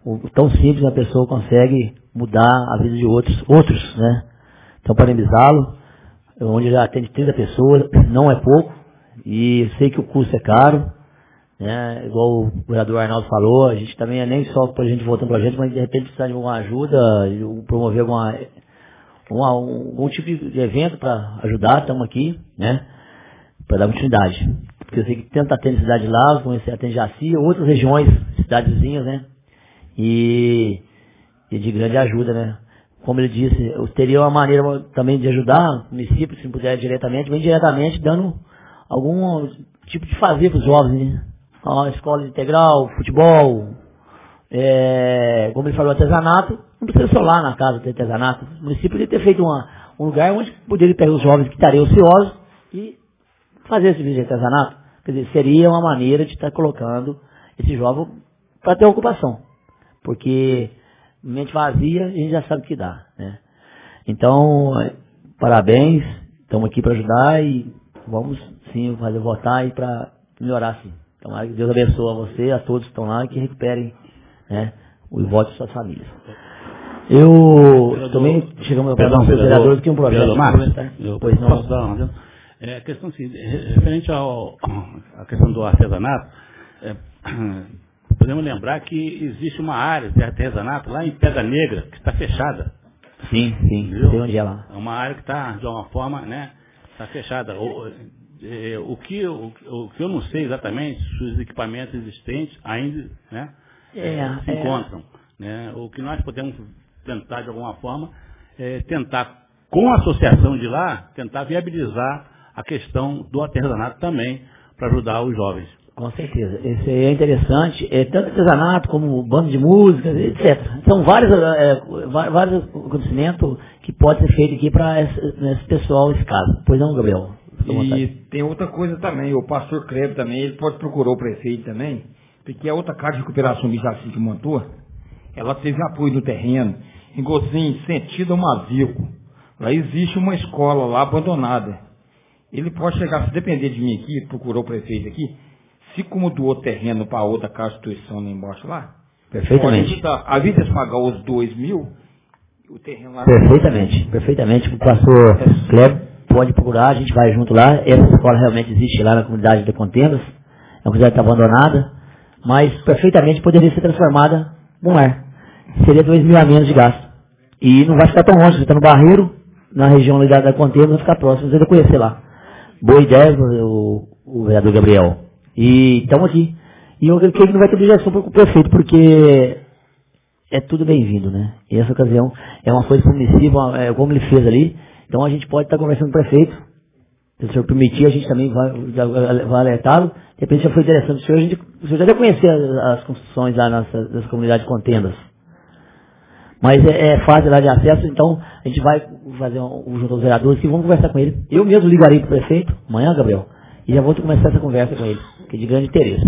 tão simples a pessoa consegue mudar a vida de outros, né? Então, parabenizá-lo, onde já atende 30 pessoas, não é pouco, e eu sei que o custo é caro, né? Igual o vereador Arnaldo falou, a gente também é nem só para a gente voltando para a gente, mas de repente precisar de alguma ajuda, promover algum tipo de evento para ajudar, estamos aqui, né? Para dar continuidade. Porque eu sei que tenta atender cidade lá, conhecer atende Jaci, outras regiões, cidades vizinhas, né? E de grande ajuda, né? Como ele disse, eu teria uma maneira também de ajudar o município, se não puder diretamente, mas indiretamente dando algum tipo de fazer para os jovens, né? Uma escola integral, futebol, como ele falou, artesanato, não precisa só lá na casa ter artesanato. O município poderia ter feito um lugar onde poderia pegar os jovens que estariam ociosos e fazer esse vídeo de artesanato. Quer dizer, seria uma maneira de estar colocando esse jovem para ter ocupação. Porque mente vazia a gente já sabe o que dá, né? Então, parabéns, estamos aqui para ajudar e vamos sim fazer votar e para melhorar sim. Então, que Deus abençoe a você, a todos que estão lá e que recuperem, né, o voto de suas famílias. Eu também chegamos a falar com os vereadores que um projeto. Pois não. Posso dar uma a questão assim, referente à questão do artesanato, podemos lembrar que existe uma área de artesanato lá em Pedra Negra que está fechada. Sim, sei onde é lá. É uma área que está, de uma forma, né, está fechada. O que eu não sei exatamente se os equipamentos existentes ainda, né, se encontram. Né? O que nós podemos tentar, de alguma forma, tentar, com a associação de lá, tentar viabilizar a questão do artesanato também, para ajudar os jovens. Com certeza. Esse é interessante, tanto artesanato como banda de música, etc. São vários acontecimentos que pode ser feito aqui para esse pessoal, esse caso. Pois não, Gabriel? E tem outra coisa também, o pastor Kleber também, ele pode procurar o prefeito também, porque a outra casa de recuperação de Jaci que montou, ela teve apoio do terreno, em Gozinho, sentido a Mazico. Lá existe uma escola lá abandonada. Ele pode chegar, se depender de mim aqui, procurou o prefeito aqui, se como doou terreno para outra casa de instituição lá embaixo lá, perfeitamente. A vida de pagar os 2.000, o terreno lá... Perfeitamente. O pastor Kleber pode procurar, a gente vai junto lá. Essa escola realmente existe lá na comunidade de Contendas, é uma comunidade que está abandonada, mas perfeitamente poderia ser transformada num lar. Seria 2.000 a menos de gasto. E não vai ficar tão longe, você está no Barreiro, na região ligada da Contendas, vai ficar próximo, você vai conhecer lá. Boa ideia, o vereador Gabriel. E estamos aqui. E eu creio que não vai ter objeção para o prefeito, porque é tudo bem-vindo, né? E essa ocasião é uma coisa para o município, como ele fez ali. Então a gente pode estar conversando com o prefeito. Se o senhor permitir, a gente também vai alertá-lo. De repente já foi interessante. O senhor já deve conhecer as construções lá nessa comunidade de Contendas. Mas é fácil lá de acesso, então a gente vai fazer junto aos vereadores que vamos conversar com ele. Eu mesmo ligarei para o prefeito, amanhã, Gabriel, e já vou começar essa conversa com ele, que é de grande interesse.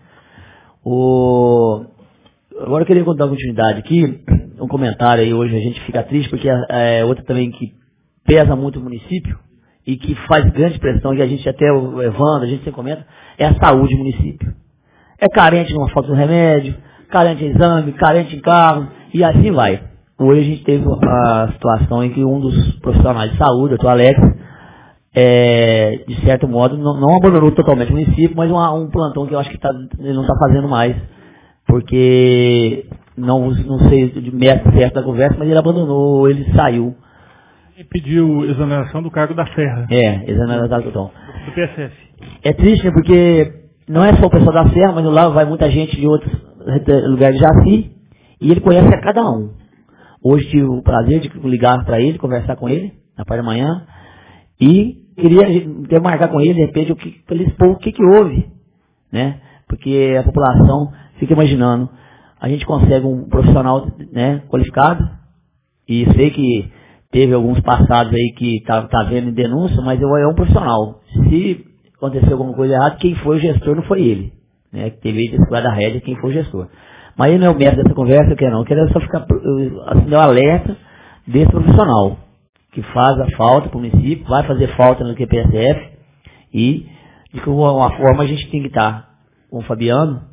Agora eu queria dar continuidade aqui, um comentário aí, hoje a gente fica triste, porque é outra também que pesa muito o município, e que faz grande pressão, e a gente até, o Evandro, a gente sempre comenta, é a saúde do município. É carente numa falta de remédio, carente em exame, carente em carro, e assim vai. Hoje a gente teve a situação em que um dos profissionais de saúde, o Dr. Alex, de certo modo, não abandonou totalmente o município, mas um plantão que eu acho que ele não está fazendo mais, porque não sei de método certo da conversa, mas ele abandonou, ele saiu. E pediu exoneração do cargo da Serra. Exoneração do PSF. É triste, né, porque não é só o pessoal da Serra, mas lá vai muita gente de outros lugares de Jaci, e ele conhece a cada um. Hoje tive o prazer de ligar para ele, conversar com ele, na parte da manhã, e queria marcar com ele, de repente, para ele expor o que houve, né? Porque a população fica imaginando, a gente consegue um profissional, né, qualificado, e sei que teve alguns passados aí que tá vendo em denúncia, mas é um profissional. Se acontecer alguma coisa errada, quem foi o gestor não foi ele, né? Que teve esse guarda-rédea, quem foi o gestor. Mas ele não é o método dessa conversa, eu quero só ficar acender um alerta desse profissional, que faz a falta para o município, vai fazer falta no QPSF, e de que uma forma a gente tem que estar com o Fabiano,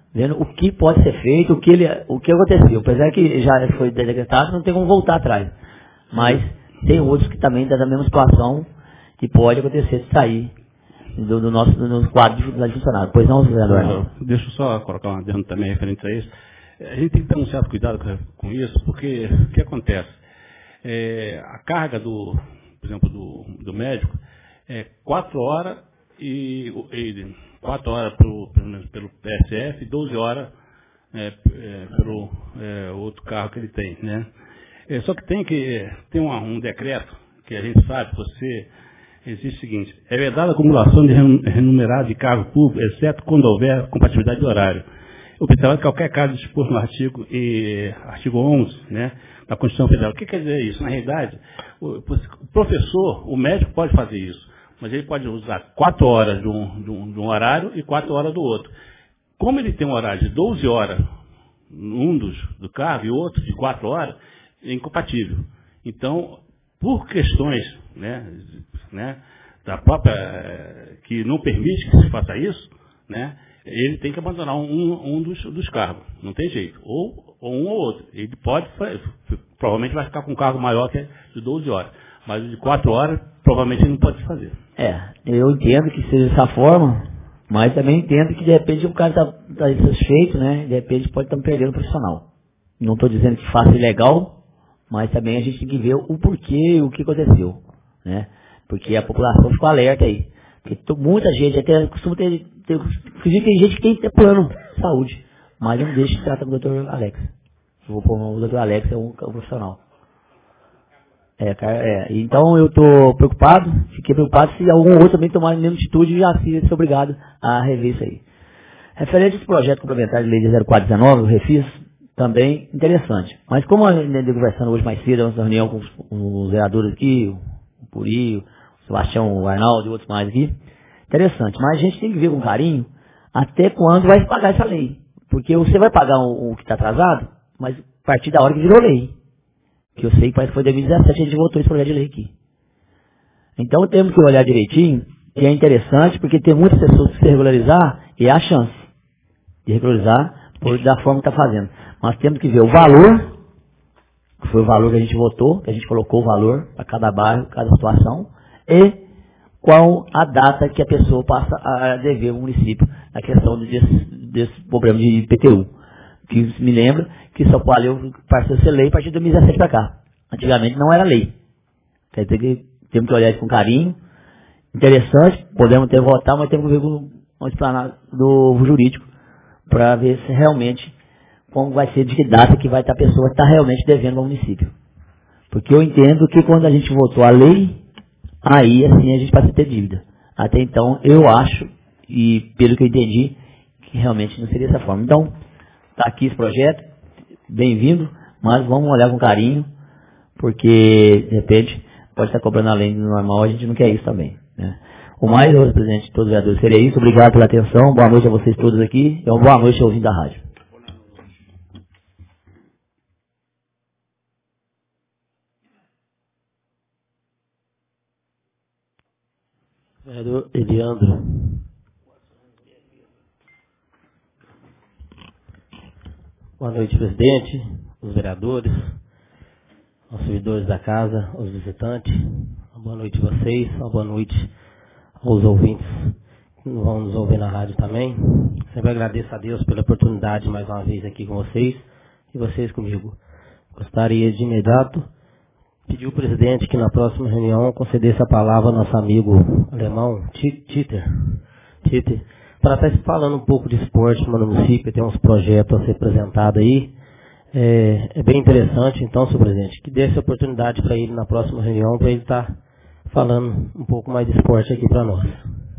vendo o que pode ser feito, o que aconteceu. Apesar que já foi decretado, não tem como voltar atrás. Mas tem outros que também estão na mesma situação que pode acontecer de sair do nosso quadro de funcionário. Pois não, vereador? Deixa eu só colocar uma adendo também referente a isso. A gente tem que ter um certo cuidado com isso, porque o que acontece? A carga por exemplo, do médico é 4 horas e 4 horas pelo PSF e 12 horas pelo outro carro que ele tem, né? Só que tem um decreto que a gente sabe, existe o seguinte: é vedada a acumulação de remunerado de cargo público, exceto quando houver compatibilidade de horário. Observado qualquer caso disposto no artigo 11, né, da Constituição Federal. O que quer dizer isso? Na realidade, o professor, o médico pode fazer isso, mas ele pode usar 4 horas de um horário e 4 horas do outro. Como ele tem um horário de 12 horas, um do cargo e outro de 4 horas, é incompatível. Então, por questões, né, da própria, que não permite que se faça isso, né, ele tem que abandonar um dos cargos. Não tem jeito. Ou um ou outro. Ele provavelmente vai ficar com um cargo maior que de 12 horas. Mas o de 4 horas, provavelmente ele não pode fazer. Eu entendo que seja dessa forma, mas também entendo que de repente o cara está insatisfeito, né? De repente pode estar perdendo o profissional. Não estou dizendo que faça ilegal, mas também a gente tem que ver o porquê, o que aconteceu, né? Porque a população ficou alerta aí. Porque muita gente, até costuma tem gente que tem plano de saúde, mas não deixa de tratar com o Dr. Alex. O Dr. Alex é um profissional. Então eu estou preocupado, fiquei preocupado se algum outro também tomar a mesma atitude e já ser obrigado a rever isso aí. Referente a esse projeto complementar de lei de 0419, o refis, também interessante. Mas como a gente está conversando hoje mais cedo, nossa reunião com os vereadores aqui, o Puri, o Sebastião, o Arnaldo e outros mais aqui, interessante. Mas a gente tem que ver com carinho até quando vai pagar essa lei. Porque você vai pagar o que está atrasado, mas a partir da hora que virou lei. Que eu sei que parece que foi em 2017 a gente votou esse projeto de lei aqui. Então temos que olhar direitinho, e é interessante porque tem muitas pessoas que se regularizar e é a chance de regularizar da forma que está fazendo. Mas temos que ver o valor, que foi o valor que a gente votou, que a gente colocou o valor para cada bairro, cada situação, e qual a data que a pessoa passa a dever ao município na questão desse problema de IPTU. Que me lembra que só passou a ser lei a partir de 2017 para cá. Antigamente não era lei. Quer dizer que temos que olhar isso com carinho. Interessante, podemos ter votado, mas temos que ver com o explanado do jurídico para ver se realmente como vai ser, de que data que vai estar a pessoa que está realmente devendo ao município. Porque eu entendo que quando a gente votou a lei, aí assim a gente passa a ter dívida. Até então eu acho, e pelo que eu entendi, que realmente não seria dessa forma. Então, está aqui esse projeto, bem-vindo, mas vamos olhar com carinho, porque de repente pode estar cobrando além do normal, a gente não quer isso também, né? O mais, senhor presidente de todos os vereadores, seria isso. Obrigado pela atenção, boa noite a vocês todos aqui, e uma boa noite ao ouvinte da rádio. Vereador Eliandro. Boa noite, presidente, os vereadores, aos servidores da casa, aos visitantes. Uma boa noite a vocês, uma boa noite aos ouvintes que vão nos ouvir na rádio também. Sempre agradeço a Deus pela oportunidade mais uma vez aqui com vocês e vocês comigo. Gostaria de imediato pedir ao presidente que na próxima reunião concedesse a palavra ao nosso amigo alemão, Titer, para estar falando um pouco de esporte no município. Tem uns projetos a ser apresentados aí. É bem interessante, então, senhor presidente, que desse a oportunidade para ele na próxima reunião, para ele estar falando um pouco mais de esporte aqui para nós.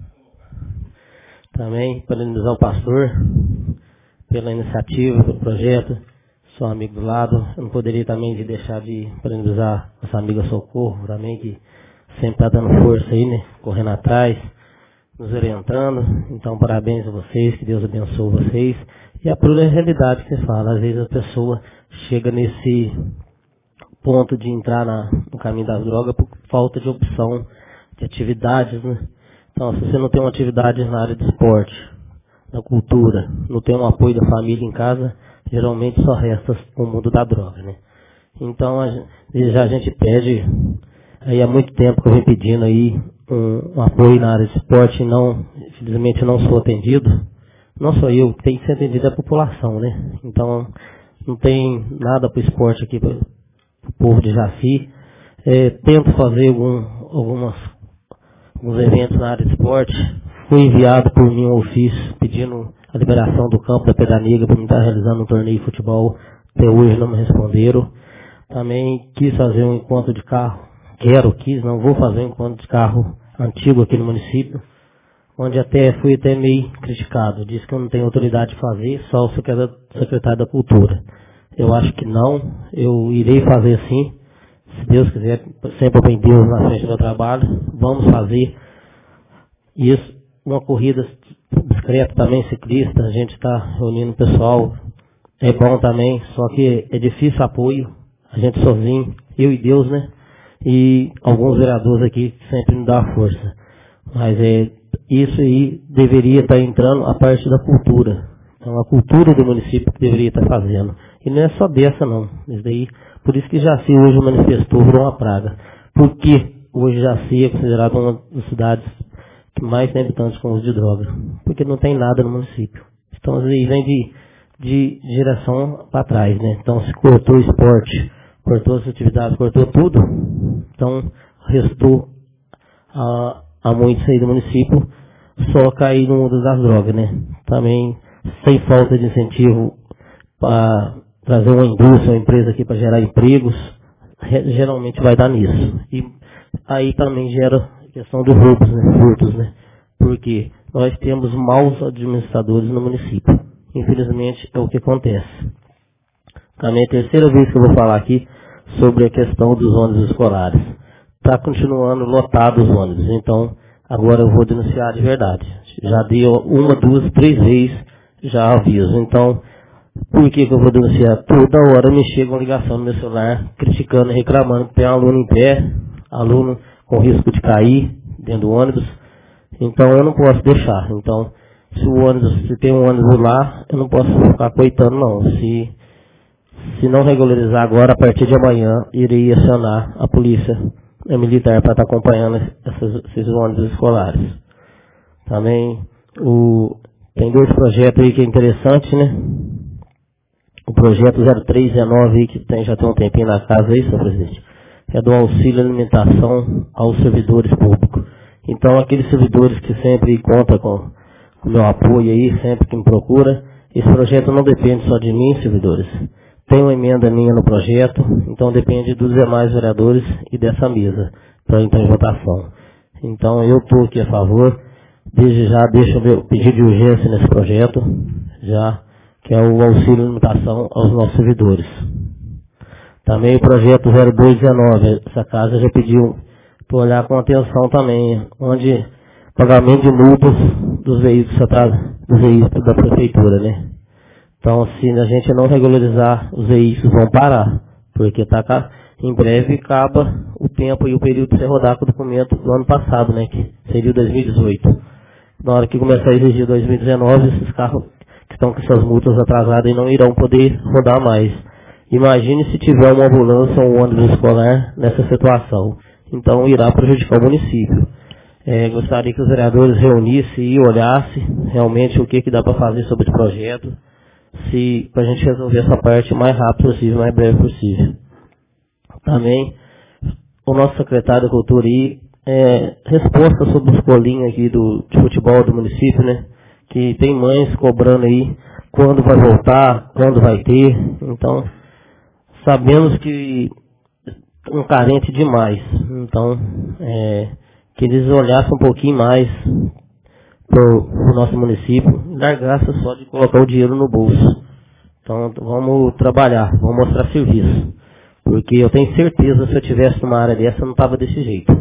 Também, parabenizar o pastor pela iniciativa, pelo projeto. Sou amigo do lado. Eu não poderia também deixar de parabenizar nossa amiga Socorro, também, que sempre está dando força aí, né? Correndo atrás, nos orientando. Então, parabéns a vocês, que Deus abençoe vocês. E a pluralidade que você fala, às vezes a pessoa chega nesse ponto de entrar no caminho das drogas por falta de opção de atividades, né? Então, se você não tem uma atividade na área de esporte, na cultura, não tem um apoio da família em casa, geralmente só resta o mundo da droga, né? Então, a gente pede, aí há muito tempo que eu venho pedindo aí um apoio na área de esporte, infelizmente não sou atendido. Não sou eu, tem que ser atendido a população, né? Então, não tem nada para o esporte aqui para o povo de Jaci. Tento fazer alguns eventos na área de esporte. Fui enviado por mim um ofício pedindo a liberação do campo da Pedra Negra para me estar realizando um torneio de futebol. Até hoje não me responderam. Também quis fazer um encontro de carro. Não vou fazer um encontro de carro antigo aqui no município, onde fui até meio criticado. Disse que eu não tenho autoridade de fazer, só o secretário da Cultura. Eu acho que não, eu irei fazer sim, se Deus quiser, sempre bem Deus na frente do meu trabalho, vamos fazer isso, uma corrida discreta também, ciclista, a gente está reunindo o pessoal, é bom também, só que é difícil apoio, a gente sozinho, eu e Deus, né? E alguns vereadores aqui que sempre me dão força. Mas isso aí deveria estar entrando a parte da cultura. Então a cultura do município que deveria estar fazendo. E não é só dessa não. Isso daí, por isso que Jaci hoje manifestou por uma praga. Porque hoje Jaci é considerada uma das cidades que mais tem habitantes com uso de droga. Porque não tem nada no município. Então isso aí vem de geração para trás, né? Então se cortou o esporte, cortou as atividades, cortou tudo, então restou a muitos aí do município só cair no mundo das drogas, né? Também sem falta de incentivo para trazer uma indústria, uma empresa aqui para gerar empregos, geralmente vai dar nisso. E aí também gera a questão dos roubos, né? Furtos, né? Porque nós temos maus administradores no município. Infelizmente é o que acontece. Também é a terceira vez que eu vou falar aqui sobre a questão dos ônibus escolares. Está continuando lotado os ônibus, então agora eu vou denunciar de verdade. Já dei 1, 2, 3 vezes já aviso. Então, por que eu vou denunciar? Toda hora me chega uma ligação no meu celular, criticando, reclamando que tem aluno em pé, aluno com risco de cair dentro do ônibus. Então eu não posso deixar. Então, se tem um ônibus lá, eu não posso ficar coitando não. Se não regularizar agora, a partir de amanhã, irei acionar a polícia militar para estar acompanhando esses ônibus escolares. Também tem 2 projetos aí que é interessante, né? O projeto 0319 aí, que já tem um tempinho na casa aí, senhor presidente, é do auxílio alimentação aos servidores públicos. Então, aqueles servidores que sempre contam com o meu apoio aí, sempre que me procura, esse projeto não depende só de mim, servidores. Tem uma emenda minha no projeto, então depende dos demais vereadores e dessa mesa para entrar em votação. Então eu estou aqui a favor, desde já deixo o meu pedido de urgência nesse projeto, já que é o auxílio alimentação aos nossos servidores. Também o projeto 0219, essa casa já pediu para olhar com atenção também, onde pagamento de multas dos veículos da prefeitura, né? Então, se a gente não regularizar, os veículos vão parar, porque em breve acaba o tempo e o período de você rodar com o documento do ano passado, né, que seria o 2018. Na hora que começar a exigir 2019, esses carros que estão com essas multas atrasadas não irão poder rodar mais. Imagine se tiver uma ambulância ou um ônibus escolar nessa situação. Então, irá prejudicar o município. Gostaria que os vereadores reunissem e olhassem realmente o que dá para fazer sobre esse projeto, para a gente resolver essa parte o mais rápido possível, o mais breve possível. Também, o nosso secretário da Cultura aí, resposta sobre os colinhos aqui de futebol do município, né? Que tem mães cobrando aí quando vai voltar, quando vai ter. Então, sabemos que um carente demais. Então, que eles olhassem um pouquinho mais para o nosso município, largasse só de colocar o dinheiro no bolso. Então vamos trabalhar, vamos mostrar serviço. Porque eu tenho certeza que se eu estivesse numa área dessa, eu não estava desse jeito.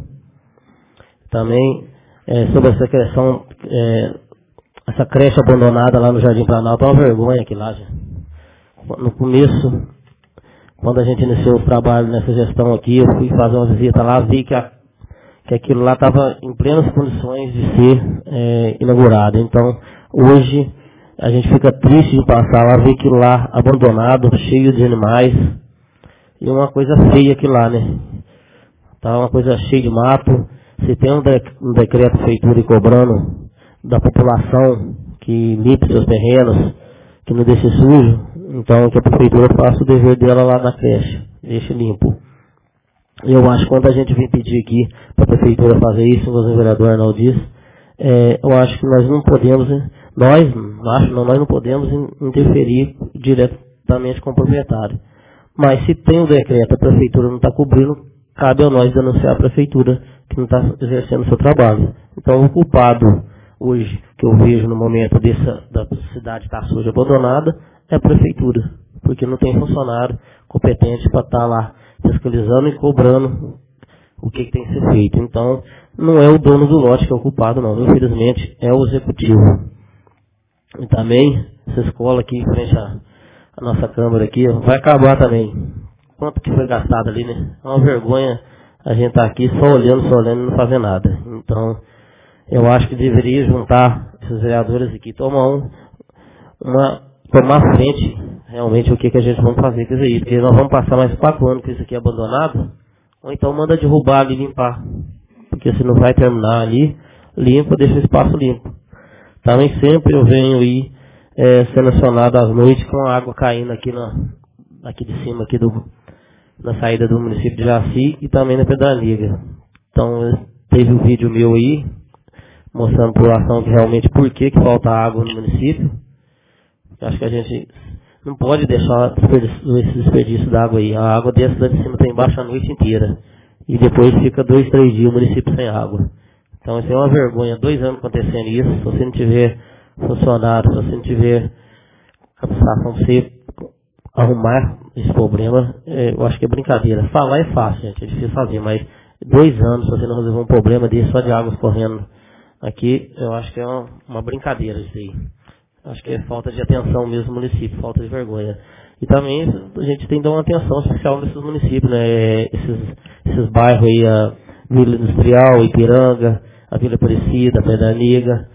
Também, sobre essa questão, essa creche abandonada lá no Jardim Planalto, é uma vergonha aqui lá, já. No começo, quando a gente iniciou o trabalho nessa gestão aqui, eu fui fazer uma visita lá, vi que aquilo lá estava em plenas condições de ser inaugurado. Então, hoje, A gente fica triste de passar lá, ver aquilo lá abandonado, cheio de animais. E uma coisa feia aquilo lá, né? Tá uma coisa cheia de mato. Se tem um decreto da prefeitura cobrando da população que limpe seus terrenos, que não deixe sujo, então que a prefeitura faça o dever dela lá na creche, deixe limpo. Eu acho que quando a gente vem pedir aqui para a prefeitura fazer isso, o vereador Arnaldo disse, eu acho que nós não podemos, nós não podemos interferir diretamente com o proprietário. Mas se tem um decreto, a prefeitura não está cobrindo, cabe a nós denunciar a prefeitura que não está exercendo o seu trabalho. Então o culpado hoje, que eu vejo no momento da cidade estar suja, abandonada, é a prefeitura. Porque não tem funcionário competente para estar lá fiscalizando e cobrando o que tem que ser feito. Então, não é o dono do lote que é o culpado, não. Infelizmente, é o executivo. E também, essa escola aqui, em frente à nossa Câmara aqui, vai acabar também. Quanto que foi gastado ali, né? É uma vergonha a gente estar aqui só olhando e não fazer nada. Então, eu acho que deveria juntar esses vereadores aqui, tomar frente realmente o que a gente vai fazer com isso aí. Porque nós vamos passar mais 4 anos com isso aqui abandonado, ou então manda derrubar ali e limpar. Porque se não vai terminar ali, limpa, deixa o espaço limpo. Também sempre eu venho aí selecionado às noites com a água caindo aqui de cima, aqui na saída do município de Jaci e também na Pedra-Negra. Então teve um vídeo meu aí, mostrando a população que realmente por que falta água no município. Eu acho que a gente não pode deixar esse desperdício d'água aí. A água desce lá de cima, está embaixo a noite inteira. E depois fica 2, 3 dias o município sem água. Então isso é uma vergonha. 2 anos acontecendo isso. Se você não tiver funcionário, se você não tiver capacitação para você arrumar esse problema, eu acho que é brincadeira. Falar é fácil, gente. É difícil fazer, mas 2 anos se você não resolver um problema desse só de água correndo aqui, eu acho que é uma brincadeira isso aí. Acho que é falta de atenção mesmo no município, falta de vergonha. E também a gente tem que dar uma atenção especial nesses municípios, né? Esses bairros aí, a Vila Industrial, Ipiranga, a Vila Aparecida, a Pedra-Negra,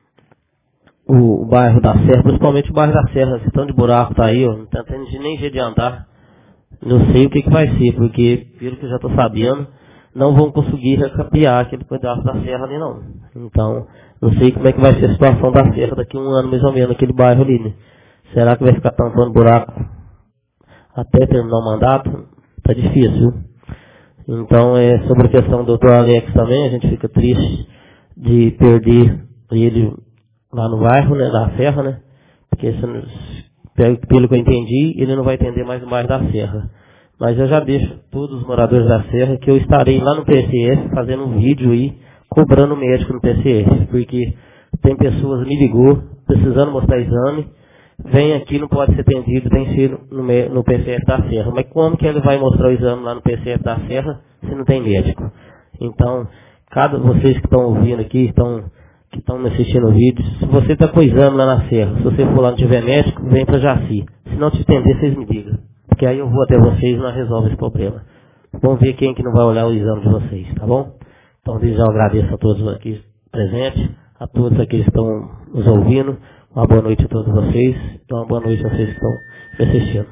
o bairro da Serra, principalmente o bairro da Serra, esse tanto de buraco tá aí, ó, não tá tendo nem jeito de andar. Não sei o que vai ser, porque, pelo que eu já estou sabendo, não vão conseguir recapear aquele pedaço da serra ali não. Então, não sei como é que vai ser a situação da serra daqui a 1 ano, mais ou menos, naquele bairro ali, né? Será que vai ficar tampando buraco até terminar o mandato? Tá difícil. Então, sobre a questão do Dr. Alex também, a gente fica triste de perder ele lá no bairro, né, da Serra, né? Porque, pelo que eu entendi, ele não vai atender mais o bairro da Serra. Mas eu já deixo todos os moradores da Serra que eu estarei lá no PSF fazendo um vídeo aí, cobrando médico no PSF. Porque tem pessoas me ligou, precisando mostrar exame, vem aqui, não pode ser atendido, tem que ser no PSF da Serra. Mas como que ele vai mostrar o exame lá no PSF da Serra se não tem médico? Então, vocês que estão ouvindo aqui, que estão me assistindo o vídeo, se você está com exame lá na Serra, se você for lá não tiver médico, vem para Jaci. Se não te atender, vocês me digam. Porque aí eu vou até vocês e nós resolvemos esse problema. Vamos ver quem que não vai olhar o exame de vocês, tá bom? Então, desde já eu agradeço a todos aqui presentes, a todos aqueles que estão nos ouvindo. Uma boa noite a todos vocês. Então, uma boa noite a vocês que estão me assistindo.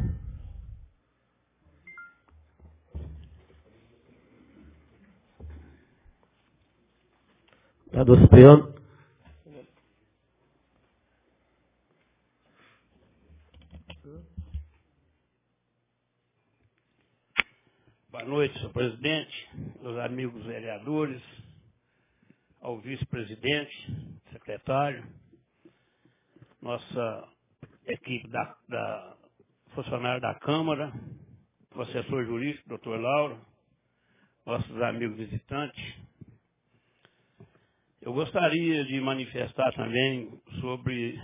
Vereador Cipriano. Boa noite, senhor presidente, meus amigos vereadores, ao vice-presidente, secretário, nossa equipe da funcionária da Câmara, o assessor jurídico, doutor Lauro, nossos amigos visitantes. Eu gostaria de manifestar também sobre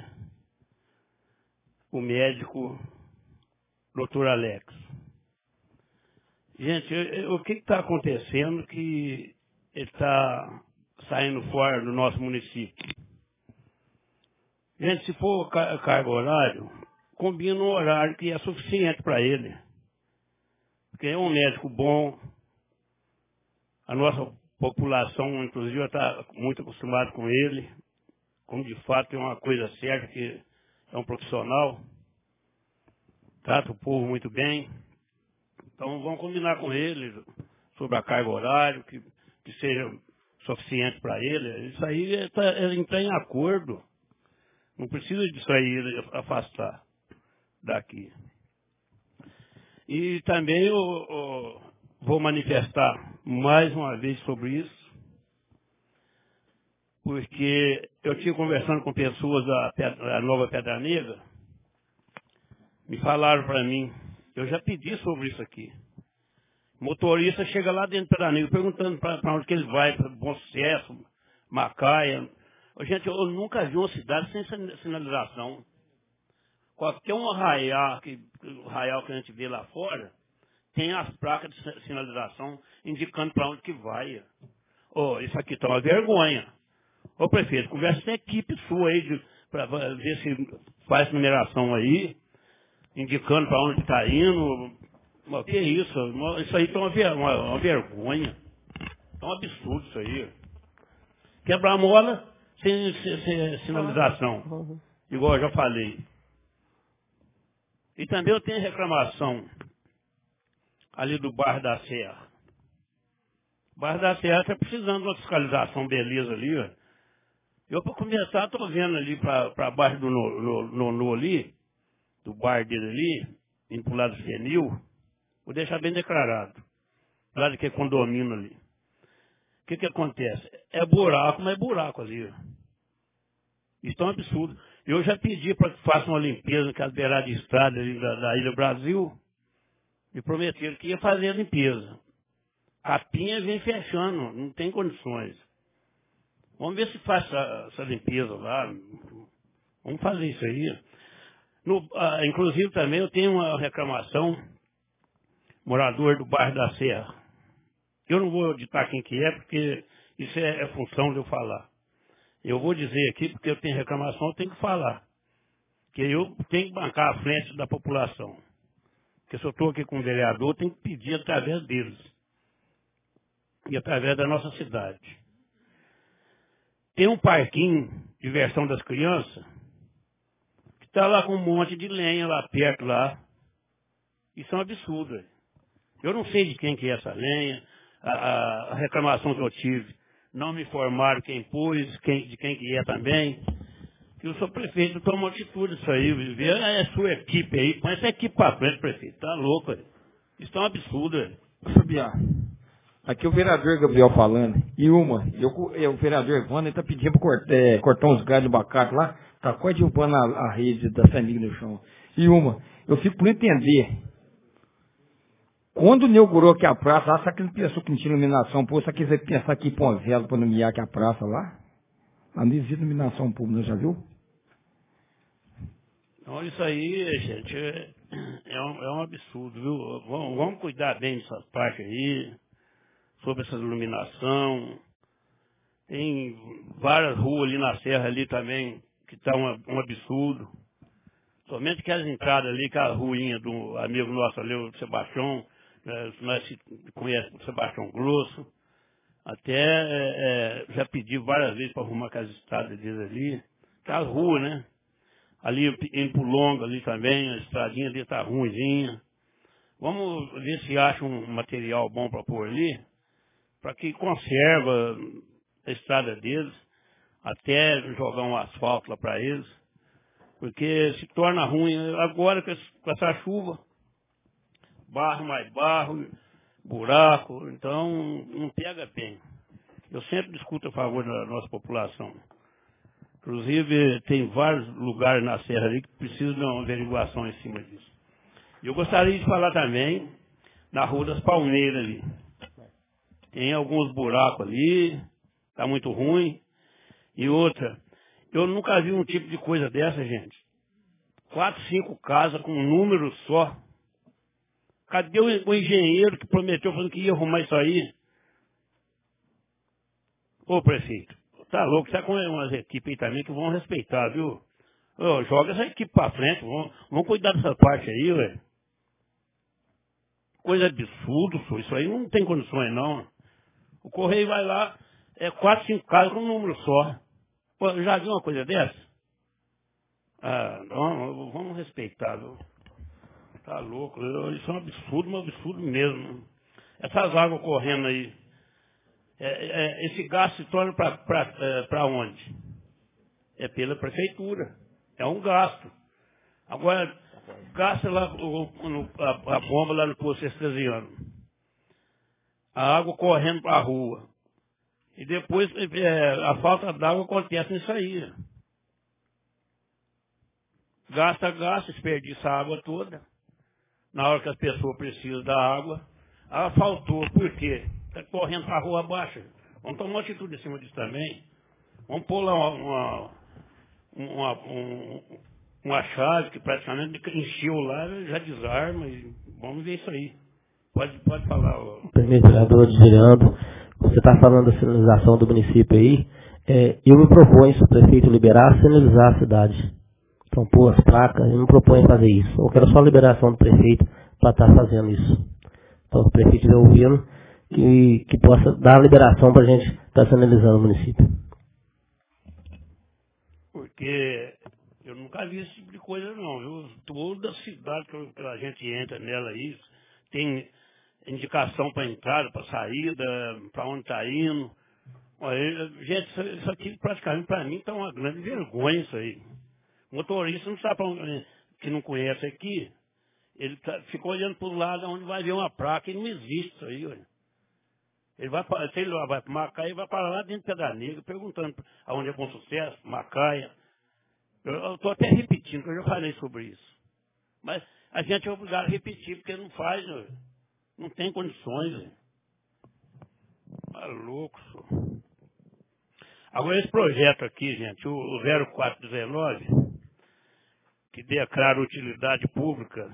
o médico doutor Alex. Gente, o que está acontecendo que ele está saindo fora do nosso município? Gente, se for cargo horário, combina um horário que é suficiente para ele. Porque é um médico bom, a nossa população, inclusive, está muito acostumada com ele, como de fato é uma coisa certa que é um profissional, trata o povo muito bem. Então vamos combinar com ele sobre a carga horária, que seja suficiente para ele. Isso aí ele está em acordo. Não precisa disso aí ele afastar daqui. E também eu vou manifestar mais uma vez sobre isso, porque eu tive conversando com pessoas da Nova Pedra Negra, me falaram para mim, eu já pedi sobre isso aqui. O motorista chega lá dentro do Pedra Negra perguntando para onde que ele vai, para Bom Sucesso, Macaia. Gente, eu nunca vi uma cidade sem sinalização. Qualquer um arraial que a gente vê lá fora, tem as placas de sinalização indicando para onde que vai. Oh, isso aqui está uma vergonha. Ô prefeito, conversa com a equipe sua aí para ver se faz numeração aí, indicando para onde está indo. O que é isso? Isso aí está uma vergonha. É um absurdo isso aí. Quebrar a mola sem sinalização. Igual eu já falei. E também eu tenho reclamação ali do Bairro da Serra. O Bairro da Serra está precisando de uma fiscalização, beleza ali. Ó. Eu, para começar, estou vendo ali para baixo do Nonô ali, do bairro dele ali, indo para o lado do Senil, vou deixar bem declarado. Do lado que é condomínio ali. O que acontece? É buraco, mas é buraco ali. Ó. Isso é um absurdo. Eu já pedi para que façam uma limpeza naquela beirada de estrada ali da Ilha Brasil. Me prometeram que ia fazer a limpeza. A pinha vem fechando, não tem condições. Vamos ver se faz essa limpeza lá. Vamos fazer isso aí. Inclusive também eu tenho uma reclamação, morador do bairro da Serra. Eu não vou ditar quem que é, porque isso é função de eu falar. Eu vou dizer aqui, porque eu tenho reclamação, eu tenho que falar. Que eu tenho que bancar a frente da população. Porque se eu estou aqui com o vereador, eu tenho que pedir através deles. E através da nossa cidade. Tem um parquinho de diversão das crianças, que está lá com um monte de lenha lá perto lá. Isso é um absurdo. Eu não sei de quem que é essa lenha, a reclamação que eu tive. Não me informaram quem pôs, de quem que é também. Que o senhor prefeito toma atitude disso aí. Vê a sua equipe aí. Põe essa equipe para frente, prefeito. Tá louco, velho. Isso é um absurdo, velho. Fabiano, aqui o vereador Gabriel falando. E o vereador Evandro está pedindo para cortar uns galhos de abacate lá. Está quase derrubando a rede da família no chão. E eu fico por entender. Quando inaugurou aqui a praça, lá, será que ele pensou que não tinha iluminação pública? Será que ele vai pensar aqui para uma vela para iluminar aqui a praça lá? Lá não existe iluminação pública, já viu? Então isso aí, gente, é um absurdo, viu? Vamos cuidar bem dessas partes aí, sobre essa iluminação. Tem várias ruas ali na serra ali também, que está um absurdo. Somente aquelas entradas ali, aquela ruinha do amigo nosso ali, o Sebastião, nós conhecemos o Sebastião Grosso. Até já pedi várias vezes para arrumar aquelas estradas deles ali. Aquelas ruas, né? Ali indo pro Longo ali também, a estradinha ali está ruimzinha. Vamos ver se acha um material bom para pôr ali, para que conserva a estrada deles, até jogar um asfalto lá para eles. Porque se torna ruim agora com essa chuva. Barro mais barro, buraco, então não pega bem. Eu sempre discuto a favor da nossa população. Inclusive, tem vários lugares na serra ali que precisam de uma averiguação em cima disso. E eu gostaria de falar também na Rua das Palmeiras ali. Tem alguns buracos ali, está muito ruim. E outra, eu nunca vi um tipo de coisa dessa, gente. 4, 5 casas com um número só. Cadê o engenheiro que prometeu falando que ia arrumar isso aí? Ô, prefeito, tá louco, tá com umas equipes aí também que vão respeitar, viu? Ô, joga essa equipe pra frente, vamos cuidar dessa parte aí, velho. Coisa absurda, isso aí não tem condições, não. O correio vai lá, 4, 5 casas com um número só. Pô, já viu uma coisa dessa? Não, vamos respeitar, viu? Tá louco, isso é um absurdo mesmo. Essas águas correndo aí, esse gasto se torna para onde? É pela prefeitura, é um gasto. Agora, gasta lá a bomba lá no posto Estesiano, a água correndo para a rua, e depois a falta d'água acontece nisso aí. Gasta, desperdiça a água toda. Na hora que as pessoas precisam da água, faltou. Por quê? Está correndo para a rua abaixo. Vamos tomar uma atitude em cima disso também. Vamos pôr lá uma chave que praticamente encheu lá, já desarma. E vamos ver isso aí. Pode falar. Permite, vereador Desviando, você está falando da sinalização do município aí. Eu me proponho, se o prefeito liberar, sinalizar a cidade. Então, pôr as placas, eu não proponho fazer isso. Eu quero só a liberação do prefeito para estar fazendo isso. Então, se o prefeito estiver ouvindo, que possa dar a liberação para a gente estar sinalizando o município. Porque eu nunca vi esse tipo de coisa, não. Toda cidade que a gente entra nela aí, tem indicação para entrada, para saída, para onde está indo. Olha, gente, isso aqui praticamente para mim está uma grande vergonha isso aí. O motorista não sabe que não conhece aqui, ele ficou olhando para o lado onde vai ver uma placa e não existe isso aí, olha. Ele vai para Macaia e vai para lá dentro de Pedra Negra, perguntando aonde é Bom Sucesso, Macaia. Eu estou até repetindo, porque eu já falei sobre isso. Mas a gente é obrigado a repetir, porque não faz, olha. Não tem condições. Olha. Tá louco, senhor. Agora esse projeto aqui, gente, o 0419, que declara utilidade pública,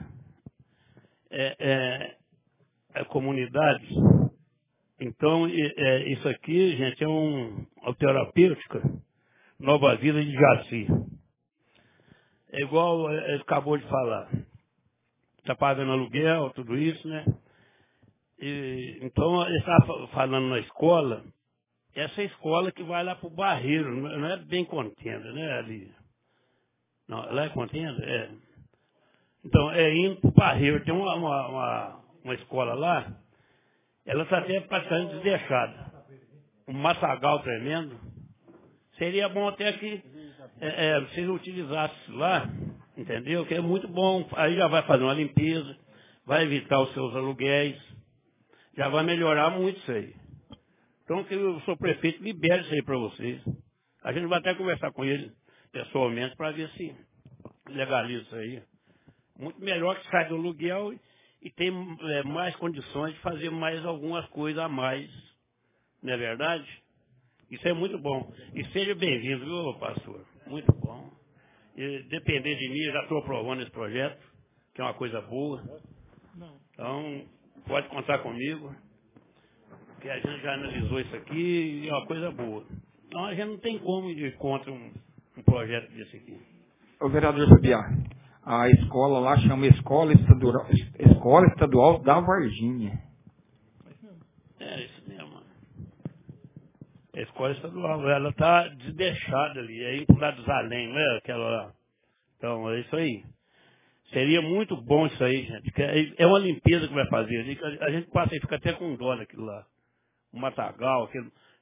comunidade. Então, isso aqui, gente, é uma terapêutica, Nova Vida de Jaci. É igual ele acabou de falar. Está pagando aluguel, tudo isso, né? Então, ele estava falando na escola, essa escola que vai lá para o Barreiro, não é bem Contenda, né, ali? Não, lá é Contenda? É. Então, indo para o Barreiro, tem uma escola lá, ela está até praticamente desdeixada. Um matagal tremendo. Seria bom até que vocês utilizassem lá, entendeu? Que é muito bom. Aí já vai fazer uma limpeza, vai evitar os seus aluguéis, já vai melhorar muito isso aí. Então, que o seu prefeito libere isso aí para vocês. A gente vai até conversar com ele pessoalmente para ver se legaliza isso aí. Muito melhor que sai do aluguel e tem mais condições de fazer mais algumas coisas a mais. Não é verdade? Isso é muito bom. E seja bem-vindo, viu, pastor? Muito bom. E, depender de mim, eu já estou aprovando esse projeto, que é uma coisa boa. Então, pode contar comigo, que a gente já analisou isso aqui e é uma coisa boa. Então, a gente não tem como ir contra um projeto desse aqui. Ô, vereador Sabiá, a escola lá chama Escola Estadual da Varginha. É isso mesmo. A escola estadual, ela está desdeixada ali, é indo pro lado dos além, não é aquela lá. Então, é isso aí. Seria muito bom isso aí, gente. É uma limpeza que vai fazer ali, que a gente passa e fica até com dó naquilo lá. Um matagal,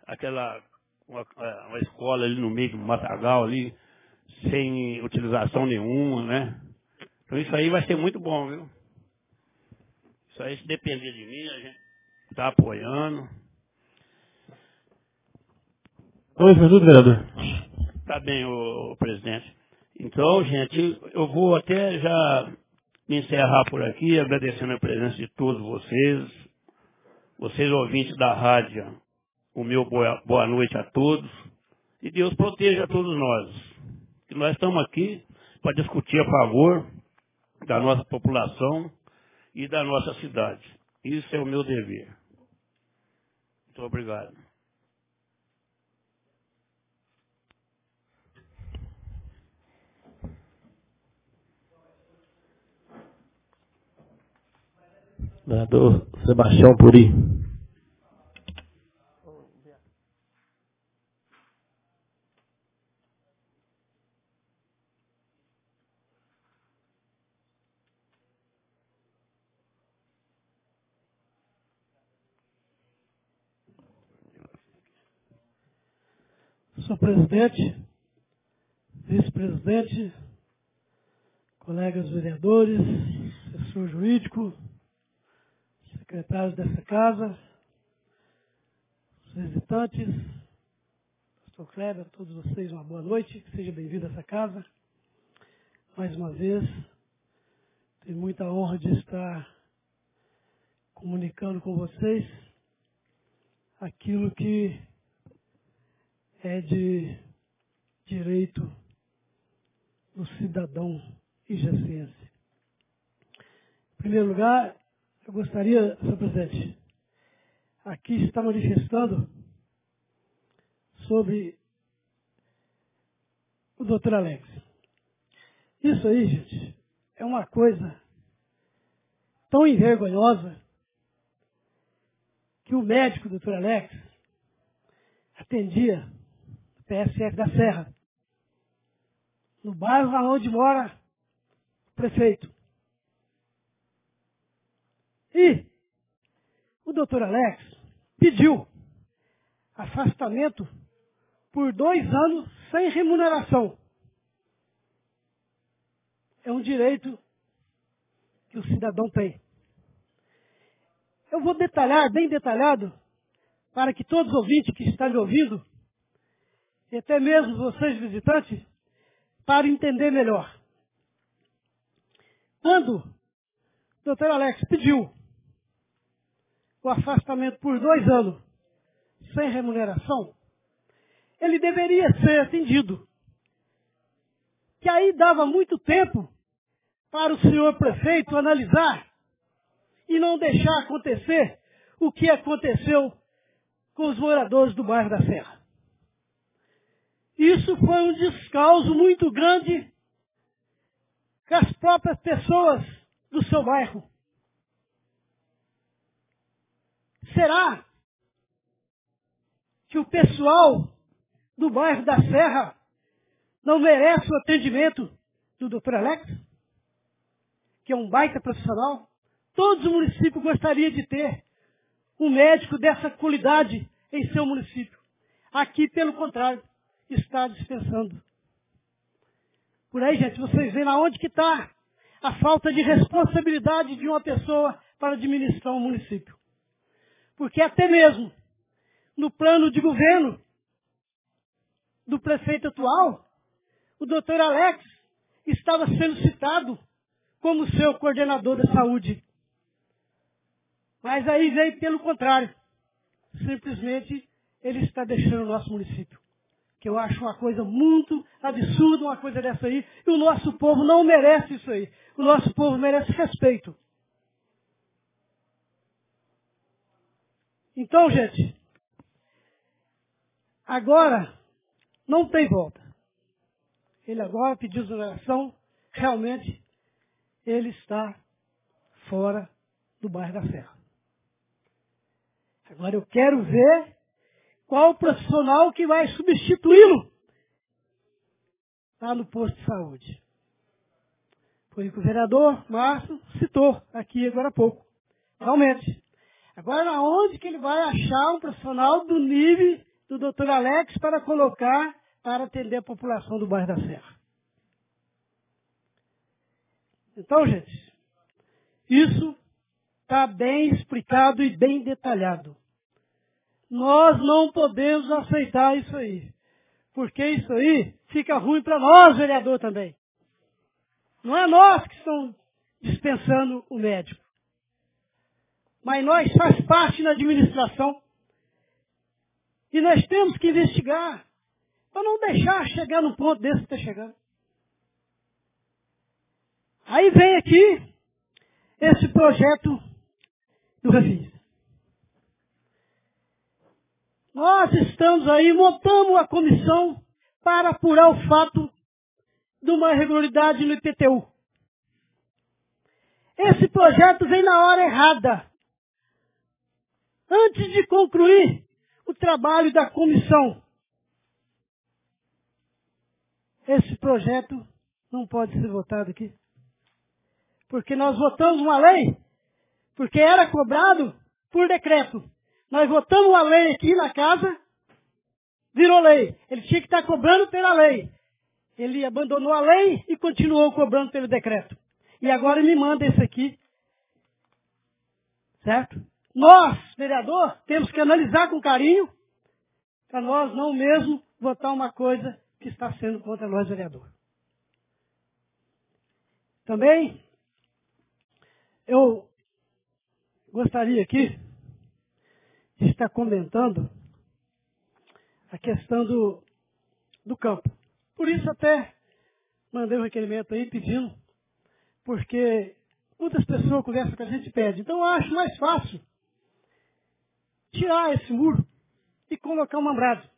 uma escola ali no meio do matagal ali, sem utilização nenhuma, né? Então isso aí vai ser muito bom, viu? Isso aí, se depender de mim, a gente está apoiando. 2 minutos, vereador. Tá bem, ô presidente. Então, gente, eu vou até já me encerrar por aqui, agradecendo a presença de todos vocês ouvintes da rádio. O meu boa noite a todos. E Deus proteja a todos nós. Que nós estamos aqui para discutir a favor da nossa população e da nossa cidade. Isso é o meu dever. Muito obrigado. Vereador Sebastião Puri. Senhor presidente, vice-presidente, colegas vereadores, assessor jurídico, secretários dessa casa, os visitantes, pastor Kleber, a todos vocês uma boa noite, seja bem-vindo a essa casa. Mais uma vez, tenho muita honra de estar comunicando com vocês aquilo que é de direito do cidadão ijaciense. Em primeiro lugar, eu gostaria, senhor presidente, aqui está manifestando sobre o doutor Alex. Isso aí, gente, é uma coisa tão envergonhosa que o médico, doutor Alex, atendia no PSF da Serra, no bairro onde mora o prefeito. E o doutor Alex pediu afastamento por 2 anos sem remuneração. É um direito que o cidadão tem. Eu vou detalhar, bem detalhado, para que todos os ouvintes que estão me ouvindo, e até mesmo vocês visitantes, para entender melhor. Quando o doutor Alex pediu o afastamento por 2 anos sem remuneração, ele deveria ser atendido. Que aí dava muito tempo para o senhor prefeito analisar e não deixar acontecer o que aconteceu com os moradores do bairro da Serra. Isso foi um descaso muito grande com as próprias pessoas do seu bairro. Será que o pessoal do bairro da Serra não merece o atendimento do Dr. Alex? Que é um baita profissional? Todos os municípios gostariam de ter um médico dessa qualidade em seu município. Aqui, pelo contrário, está dispensando. Por aí, gente, vocês veem aonde que está a falta de responsabilidade de uma pessoa para administrar um município. Porque até mesmo no plano de governo do prefeito atual, o doutor Alex estava sendo citado como seu coordenador da saúde. Mas aí veio pelo contrário. Simplesmente ele está deixando o nosso município. Que eu acho uma coisa muito absurda, uma coisa dessa aí. E o nosso povo não merece isso aí. O nosso povo merece respeito. Então, gente, agora não tem volta. Ele agora pediu exoneração, realmente ele está fora do bairro da Serra. Agora eu quero ver qual o profissional que vai substituí-lo lá no posto de saúde. Foi o que o vereador Márcio citou aqui agora há pouco. Realmente. Agora, onde que ele vai achar um profissional do nível do Dr. Alex para colocar para atender a população do bairro da Serra? Então, gente, isso está bem explicado e bem detalhado. Nós não podemos aceitar isso aí. Porque isso aí fica ruim para nós, vereador, também. Não é nós que estamos dispensando o médico. Mas nós faz parte da administração. E nós temos que investigar. Para não deixar chegar no ponto desse que está chegando. Aí vem aqui esse projeto do Refis. Nós estamos aí, montamos a comissão para apurar o fato de uma irregularidade no IPTU. Esse projeto vem na hora errada. Antes de concluir o trabalho da comissão. Esse projeto não pode ser votado aqui. Porque nós votamos uma lei, porque era cobrado por decreto. Nós votamos uma lei aqui na casa, virou lei. Ele tinha que estar cobrando pela lei. Ele abandonou a lei e continuou cobrando pelo decreto. E agora ele me manda isso aqui. Certo? Nós, vereador, temos que analisar com carinho para nós não mesmo votar uma coisa que está sendo contra nós, vereador. Também, eu gostaria aqui de estar comentando a questão do campo. Por isso até mandei um requerimento aí pedindo, porque muitas pessoas conversam com a gente e pedem. Então eu acho mais fácil tirar esse muro e colocar um alambrado.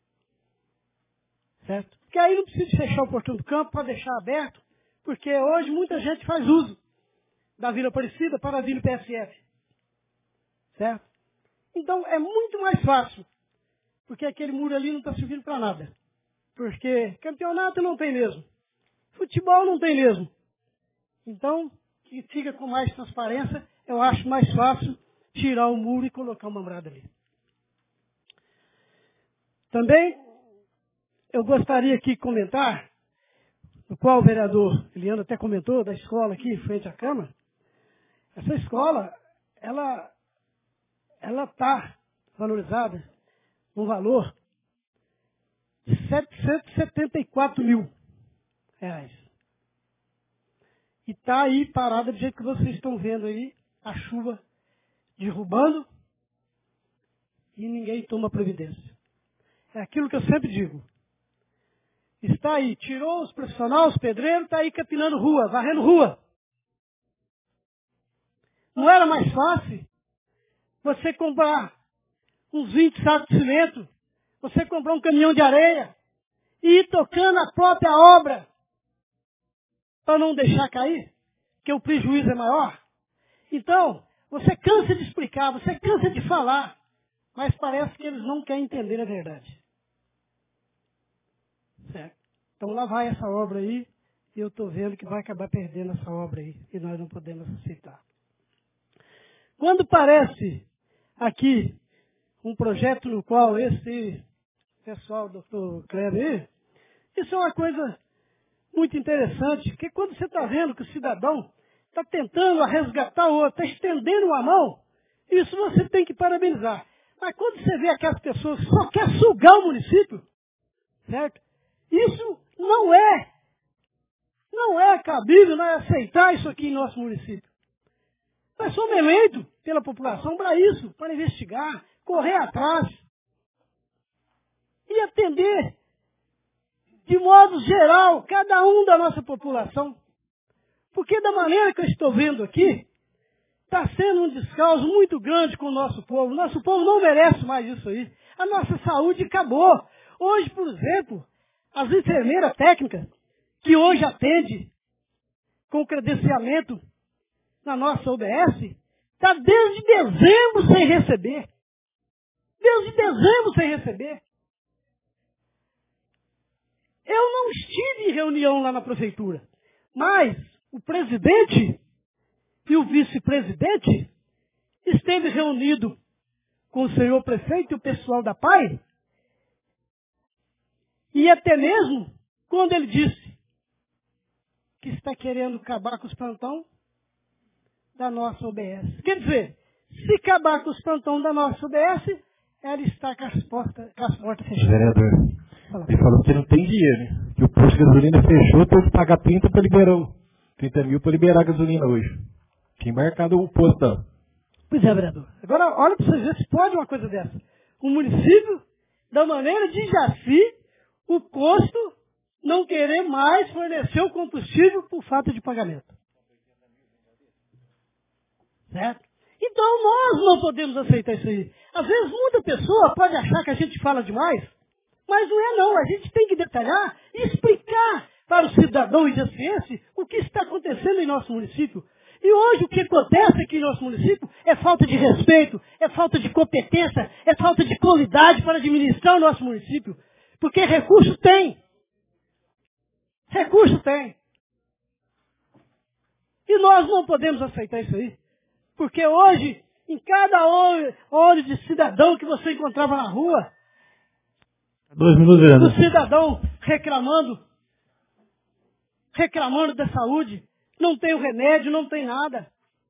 Certo? Porque aí não precisa fechar o portão do campo para deixar aberto, porque hoje muita gente faz uso da Vila Aparecida para a Vila PSF. Certo? Então é muito mais fácil, porque aquele muro ali não está servindo para nada. Porque campeonato não tem mesmo. Futebol não tem mesmo. Então, que fica com mais transparência, eu acho mais fácil tirar o muro e colocar uma alambrado ali. Também, eu gostaria aqui de comentar, no qual o vereador Eliano até comentou, da escola aqui, frente à Câmara. Essa escola, ela está valorizada no valor de R$774 mil. E está aí parada do jeito que vocês estão vendo aí, a chuva derrubando e ninguém toma providência. É aquilo que eu sempre digo. Está aí, tirou os profissionais, os pedreiros, está aí capinando rua, varrendo rua. Não era mais fácil você comprar uns 20 sacos de cimento, você comprar um caminhão de areia e ir tocando a própria obra para não deixar cair, que o prejuízo é maior? Então, você cansa de explicar, você cansa de falar, mas parece que eles não querem entender a verdade. Certo? Então lá vai essa obra aí, e eu estou vendo que vai acabar perdendo essa obra aí, e nós não podemos aceitar. Quando parece aqui um projeto no qual esse pessoal, doutor Kleber, isso é uma coisa muito interessante, porque quando você está vendo que o cidadão está tentando resgatar o outro, está estendendo uma mão, isso você tem que parabenizar. Mas quando você vê aquelas pessoas que só querem sugar o município, certo? Isso não é cabível, não é aceitar isso aqui em nosso município. Nós somos eleitos pela população para isso, para investigar, correr atrás e atender de modo geral cada um da nossa população. Porque da maneira que eu estou vendo aqui, está sendo um descaso muito grande com o nosso povo. O nosso povo não merece mais isso aí. A nossa saúde acabou. Hoje, por exemplo, as enfermeiras técnicas, que hoje atendem com credenciamento na nossa UBS, está desde dezembro sem receber. Desde dezembro sem receber. Eu não estive em reunião lá na prefeitura, mas o presidente e o vice-presidente esteve reunido com o senhor prefeito e o pessoal da PAI, e até mesmo quando ele disse que está querendo acabar com os plantão da nossa UBS. Quer dizer, se acabar com os plantão da nossa UBS, ela está com as portas fechadas. Vereador, ele falou que não tem dinheiro, que o posto de gasolina fechou, tem que pagar 30 mil para liberar a gasolina hoje. Tem marcado o posto não. Pois é, vereador. Agora, olha para vocês ver se pode uma coisa dessa. O município, da maneira de Jaci, o posto não querer mais fornecer o combustível por falta de pagamento. Certo? Então nós não podemos aceitar isso aí. Às vezes muita pessoa pode achar que a gente fala demais, mas não é não. A gente tem que detalhar e explicar para o cidadão jaciense o que está acontecendo em nosso município. E hoje o que acontece aqui em nosso município é falta de respeito, é falta de competência, é falta de qualidade para administrar o nosso município. Porque recurso tem. Recurso tem. E nós não podemos aceitar isso aí. Porque hoje, em cada olho de cidadão que você encontrava na rua, 2 minutos, do vereador. cidadão reclamando da saúde, não tem o remédio, não tem nada.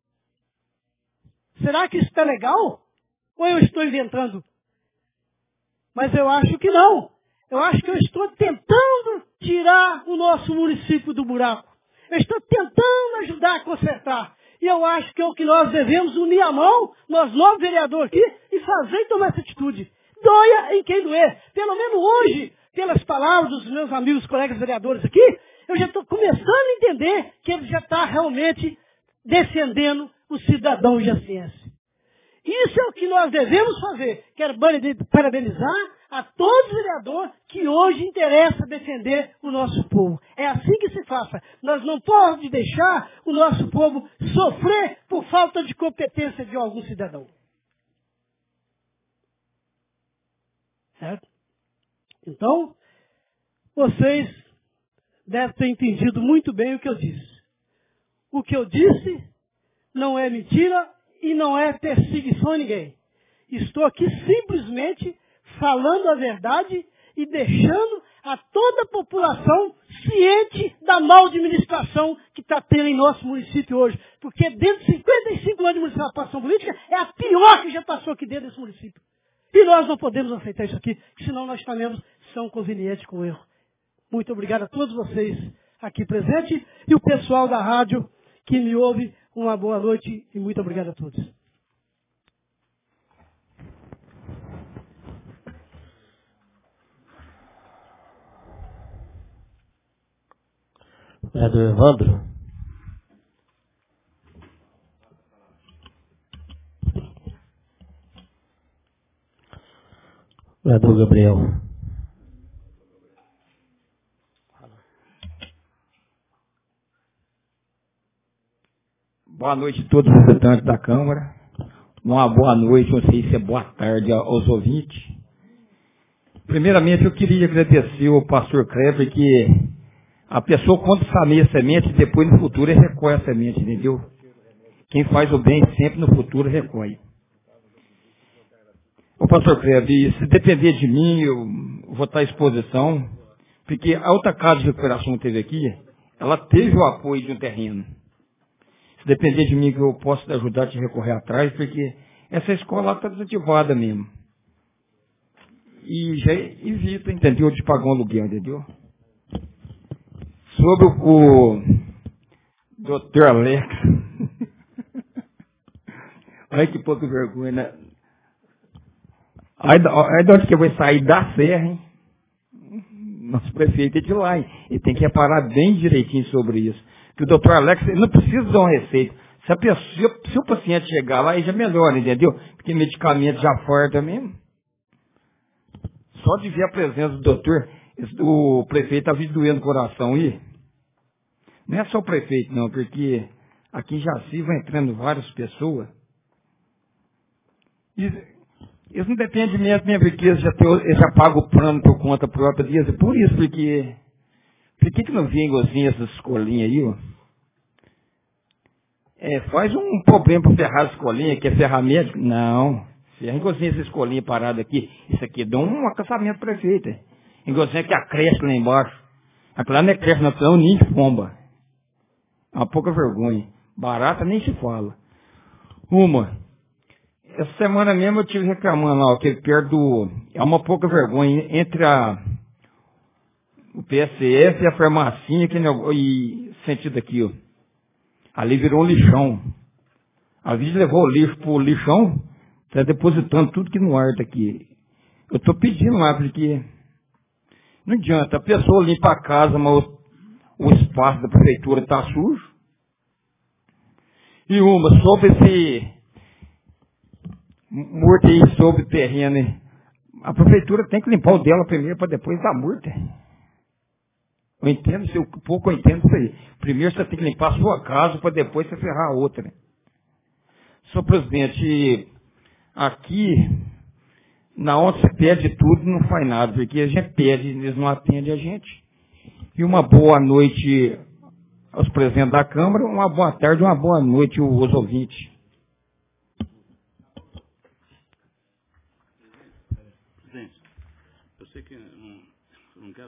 Será que isso está legal? Ou eu estou inventando? Mas eu acho que não. Eu acho que eu estou tentando tirar o nosso município do buraco. Eu estou tentando ajudar a consertar. E eu acho que é o que nós devemos unir a mão, nós 9 vereadores aqui, e fazer e tomar essa atitude. Doia em quem doer. Pelo menos hoje, pelas palavras dos meus amigos, colegas vereadores aqui, eu já estou começando a entender que ele já está realmente defendendo o cidadão jaciense. Isso é o que nós devemos fazer. Quero parabenizar a todos os vereadores que hoje interessa defender o nosso povo. É assim que se faça. Nós não podemos deixar o nosso povo sofrer por falta de competência de algum cidadão. Certo? Então, vocês devem ter entendido muito bem o que eu disse. O que eu disse não é mentira e não é perseguição a ninguém. Estou aqui simplesmente falando a verdade e deixando a toda a população ciente da mal administração que está tendo em nosso município hoje. Porque dentro de 55 anos de municipalização política, é a pior que já passou aqui dentro desse município. E nós não podemos aceitar isso aqui, senão nós também somos convenientes com o erro. Muito obrigado a todos vocês aqui presentes e o pessoal da rádio que me ouve. Uma boa noite e muito obrigado a todos. Vereador Evandro. Vereador Gabriel. Boa noite a todos os representantes da Câmara. Uma boa noite, não sei se é boa tarde aos ouvintes. Primeiramente, eu queria agradecer ao pastor Kleber, que a pessoa, quando semeia a semente, depois no futuro ele recolhe a semente, entendeu? Quem faz o bem sempre no futuro recolhe. Ô pastor Kleber, se depender de mim, eu vou estar à disposição, porque a outra casa de recuperação que teve aqui, ela teve o apoio de um terreno. Se depender de mim, que eu posso ajudar a te recorrer atrás, porque essa escola está desativada mesmo. E já evita, entendeu, de pagar um aluguel, entendeu? Sobre o Dr. Alex. Olha que pouca vergonha, né? Aí de onde que vai sair da serra, hein? Nosso prefeito é de lá, hein? Ele tem que reparar bem direitinho sobre isso. Que o doutor Alex, ele não precisa dar uma receita. Se o paciente chegar lá, ele já melhora, entendeu? Porque medicamento já farta mesmo. Só de ver a presença do doutor, o prefeito está doendo o coração aí. Não é só o prefeito, não, porque aqui em Jaci vai entrando várias pessoas. Eles não dependem de mim, porque eles já pagam o plano por conta própria deles. Por isso, porque... Por que não vem igualzinho essas escolinhas aí, ó? Faz um problema para ferrar a escolinha, que é ferrar médico. Não. Ferra igualzinho essa escolinha parada aqui. Isso aqui dá um acassamento prefeito. Igualzinho que a creche lá embaixo. Aquela não é creche, não, é um ninho de pomba. É uma pouca vergonha. Barata nem se fala. Essa semana mesmo eu estive reclamando lá, aquele perto do... É uma pouca vergonha entre o PSF e a farmacinha, e sentido aqui, ó. Ali virou um lixão. A Vídeo levou o lixo pro lixão, está depositando tudo que no ar tá aqui. Eu estou pedindo lá, porque não adianta, a pessoa limpa a casa, mas o espaço da prefeitura está sujo. E sobre esse multa aí sobre terreno, hein? A prefeitura tem que limpar o dela primeiro para depois dar multa. Eu entendo, pouco eu entendo isso aí. Primeiro você tem que limpar a sua casa para depois você ferrar a outra. Senhor presidente, aqui, na onde você pede tudo, não faz nada, porque a gente pede, eles não atendem a gente. E uma boa noite aos presidentes da Câmara, uma boa tarde, uma boa noite aos ouvintes. Presidente, eu sei que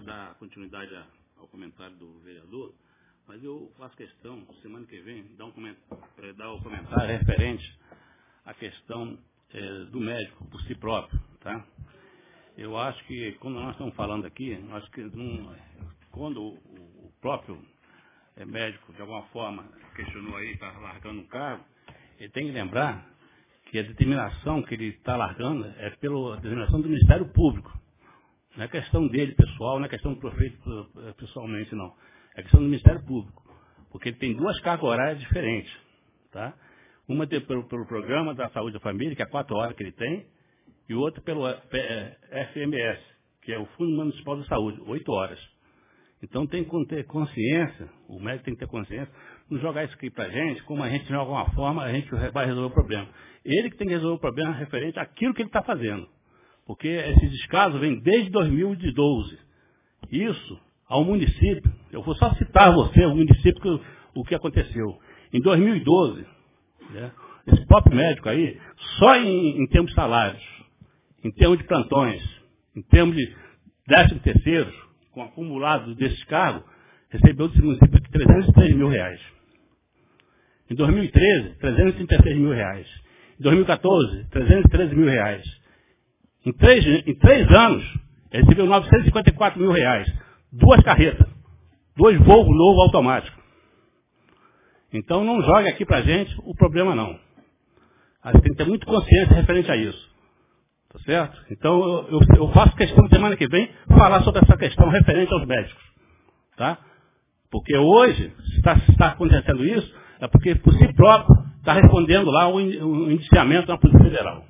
dar continuidade ao comentário do vereador, mas eu faço questão, semana que vem, dar o comentário referente à questão do médico por si próprio, tá? Eu acho que, quando nós estamos falando aqui, acho que quando o próprio médico, de alguma forma, questionou aí, está largando um cargo, ele tem que lembrar que a determinação que ele está largando é pela determinação do Ministério Público. Não é questão dele, pessoal, não é questão do prefeito pessoalmente, não. É questão do Ministério Público. Porque ele tem duas cargas horárias diferentes, tá? Uma pelo Programa da Saúde da Família, que é 4 horas que ele tem, e outra pelo FMS, que é o Fundo Municipal de Saúde, 8 horas. Então tem que ter consciência, o médico tem que ter consciência, não jogar isso aqui pra gente, como a gente de alguma forma, a gente vai resolver o problema. Ele que tem que resolver o problema referente àquilo que ele está fazendo. Porque esses descasos vêm desde 2012. Isso, ao município, eu vou só citar a você, o município, o que aconteceu. Em 2012, né, esse próprio médico aí, só em termos de salários, em termos de plantões, em termos de 13º, com acumulado desses cargos, recebeu desse município aqui 303 mil reais. Em 2013, 336 mil reais. Em 2014, 313 mil reais. Em 3 anos, ele recebeu 954 mil reais. 2 carretas. 2 Volvo novo automático. Então não jogue aqui pra gente o problema não. A gente tem que ter muita consciência referente a isso. Tá certo? Então eu faço questão semana que vem falar sobre essa questão referente aos médicos. Tá? Porque hoje, se está acontecendo isso, é porque por si próprio está respondendo lá o indiciamento na Polícia Federal.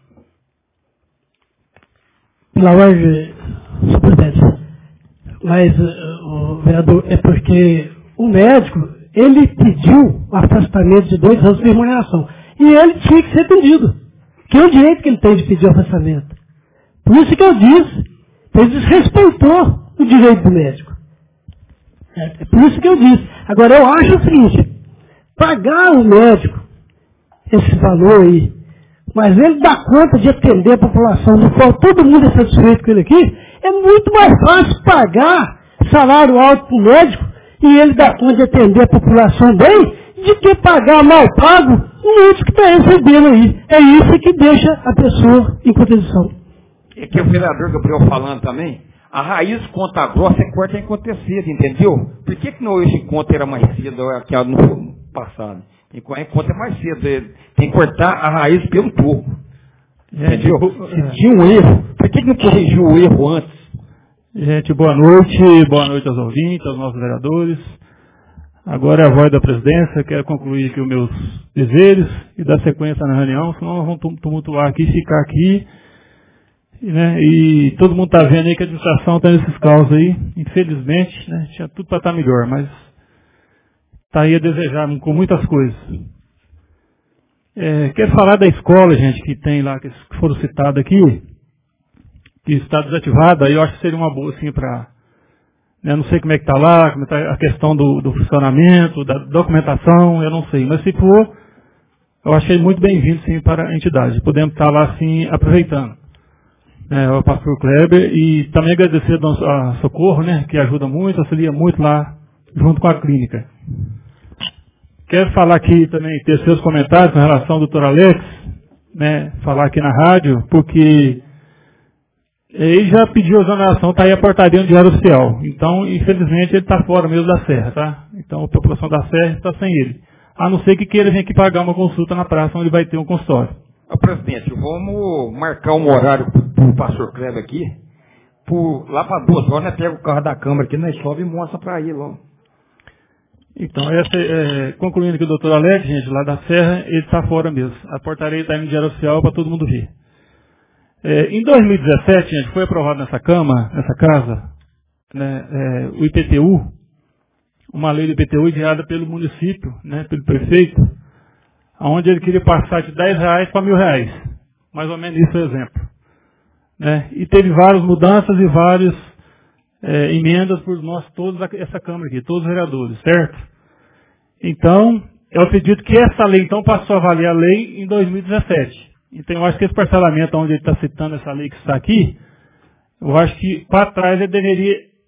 Senhor presidente, mas, o vereador, é porque o médico, ele pediu o afastamento de 2 anos de remuneração. E ele tinha que ser atendido. Que é o direito que ele tem de pedir o afastamento. Por isso que eu disse, ele desrespeitou o direito do médico. É por isso que eu disse. Agora, eu acho o seguinte, pagar o médico esse valor aí, mas ele dá conta de atender a população, no qual todo mundo é satisfeito com ele aqui, é muito mais fácil pagar salário alto para o médico e ele dá conta de atender a população bem, de que pagar mal pago o médico que está recebendo aí. É isso que deixa a pessoa em condição. É que o vereador Gabriel falando também, a raiz conta grossa é corta em conta cedo, entendeu? Por que não hoje conta era mais cedo que no passado? Em conta é mais cedo, tem que cortar a raiz pelo topo. Entendeu? Se tinha um erro, por que não corrigiu o erro antes? Gente, boa noite aos ouvintes, aos nossos vereadores. Agora é a voz da presidência, quero concluir aqui os meus deveres e dar sequência na reunião, senão nós vamos tumultuar aqui, ficar aqui, né, e todo mundo está vendo aí que a administração está nesses caos aí, infelizmente, né, tinha tudo para estar melhor, mas está aí a desejar com muitas coisas. Quero falar da escola, gente, que tem lá, que foram citados aqui, que está desativada, aí eu acho que seria uma boa, assim, para... Eu não sei como é que está lá, como está a questão do funcionamento, da documentação, eu não sei. Mas se for, eu achei muito bem-vindo, sim, para a entidade. Podemos estar lá, assim, aproveitando. O pastor Kleber, e também agradecer a Socorro, né, que ajuda muito, auxilia muito lá, junto com a clínica. Quero falar aqui também, ter seus comentários com relação ao doutor Alex, né, falar aqui na rádio, porque ele já pediu a exoneração, está aí a portaria no Diário Oficial. Então, infelizmente, ele está fora mesmo da Serra, tá? Então, a população da Serra está sem ele. A não ser que queira vir aqui pagar uma consulta na praça, onde vai ter um consultório. Presidente, vamos marcar um horário para o pastor Kleber aqui, lá para 2 horas, nós pega o carro da Câmara aqui, nós sobe e mostra para ele, ó. Então, concluindo aqui o doutor Alex, gente, lá da Serra, ele está fora mesmo. A portaria está aí no Diário Oficial para todo mundo ver. Em 2017, gente, foi aprovado nessa casa, né, o IPTU, uma lei do IPTU enviada pelo município, né, pelo prefeito, onde ele queria passar de R$10 para R$1.000. Mais ou menos isso é o exemplo. Né? E teve várias mudanças e várias emendas por nós todos, essa Câmara aqui, todos os vereadores, certo? Então, eu acredito que essa lei, então, passou a valer a lei em 2017. Então, eu acho que esse parcelamento onde ele está citando essa lei que está aqui, eu acho que para trás ele deveria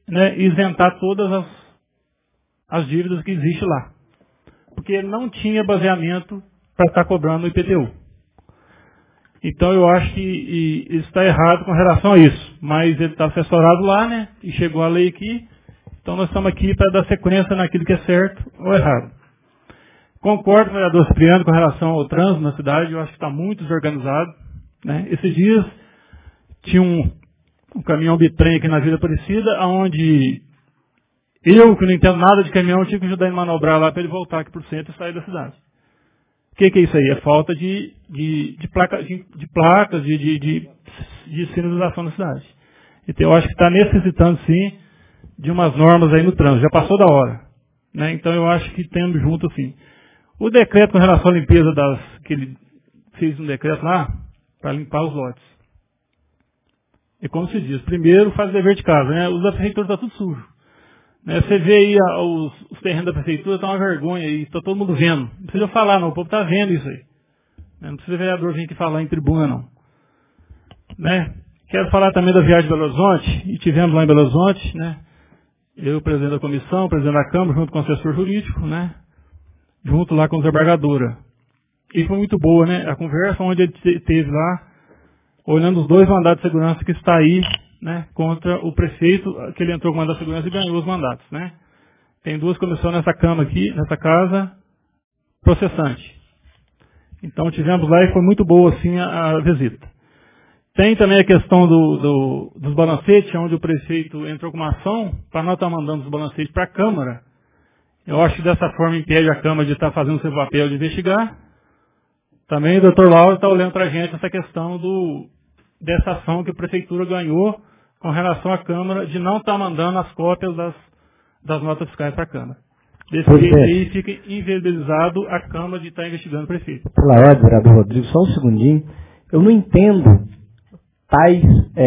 né, isentar todas as dívidas que existem lá. Porque ele não tinha baseamento para estar cobrando o IPTU. Então eu acho que isso está errado com relação a isso. Mas ele está assessorado lá, né? E chegou a lei aqui. Então nós estamos aqui para dar sequência naquilo que é certo ou errado. Concordo com o vereador Cipriano com relação ao trânsito na cidade. Eu acho que está muito desorganizado, né? Esses dias tinha um caminhão bitrem aqui na Vila Aparecida, onde eu, que não entendo nada de caminhão, tive que ajudar ele a manobrar lá para ele voltar aqui para o centro e sair da cidade. O que é isso aí? É falta de placas, de sinalização na cidade. Então eu acho que está necessitando sim de umas normas aí no trânsito. Já passou da hora, né? Então eu acho que temos junto sim. O decreto com relação à limpeza que ele fez um decreto lá para limpar os lotes. E como se diz, primeiro faz o dever de casa, né? Os da prefeitura está tudo sujo. Né? Você vê aí os terrenos da prefeitura, está uma vergonha aí, está todo mundo vendo. Não precisa falar não, o povo está vendo isso aí. Não precisa o vereador vir aqui falar em tribuna não. Né? Quero falar também da viagem de Belo Horizonte, e tivemos lá em Belo Horizonte, né? Eu, presidente da comissão, presidente da Câmara, junto com o assessor jurídico, né? Junto lá com a desembargadora. E foi muito boa, né? A conversa onde ele teve lá, olhando os 2 mandatos de segurança que está aí, né? Contra o prefeito, que ele entrou com o mandato de segurança e ganhou os mandatos, né? Tem 2 comissões nessa Câmara aqui, nessa casa, processante. Então tivemos lá e foi muito boa, assim, a visita. Tem também a questão dos balancetes, onde o prefeito entrou com uma ação para nós estar mandando os balancetes para a Câmara. Eu acho que dessa forma impede a Câmara de estar fazendo o seu papel de investigar. Também o doutor Lauro está olhando para a gente essa questão dessa ação que a Prefeitura ganhou com relação à Câmara de não estar mandando as cópias das notas fiscais para a Câmara. Desse jeito aí fica inviabilizado a Câmara de estar investigando o prefeito. Pela ordem, vereador Rodrigo, só um segundinho. Eu não entendo tais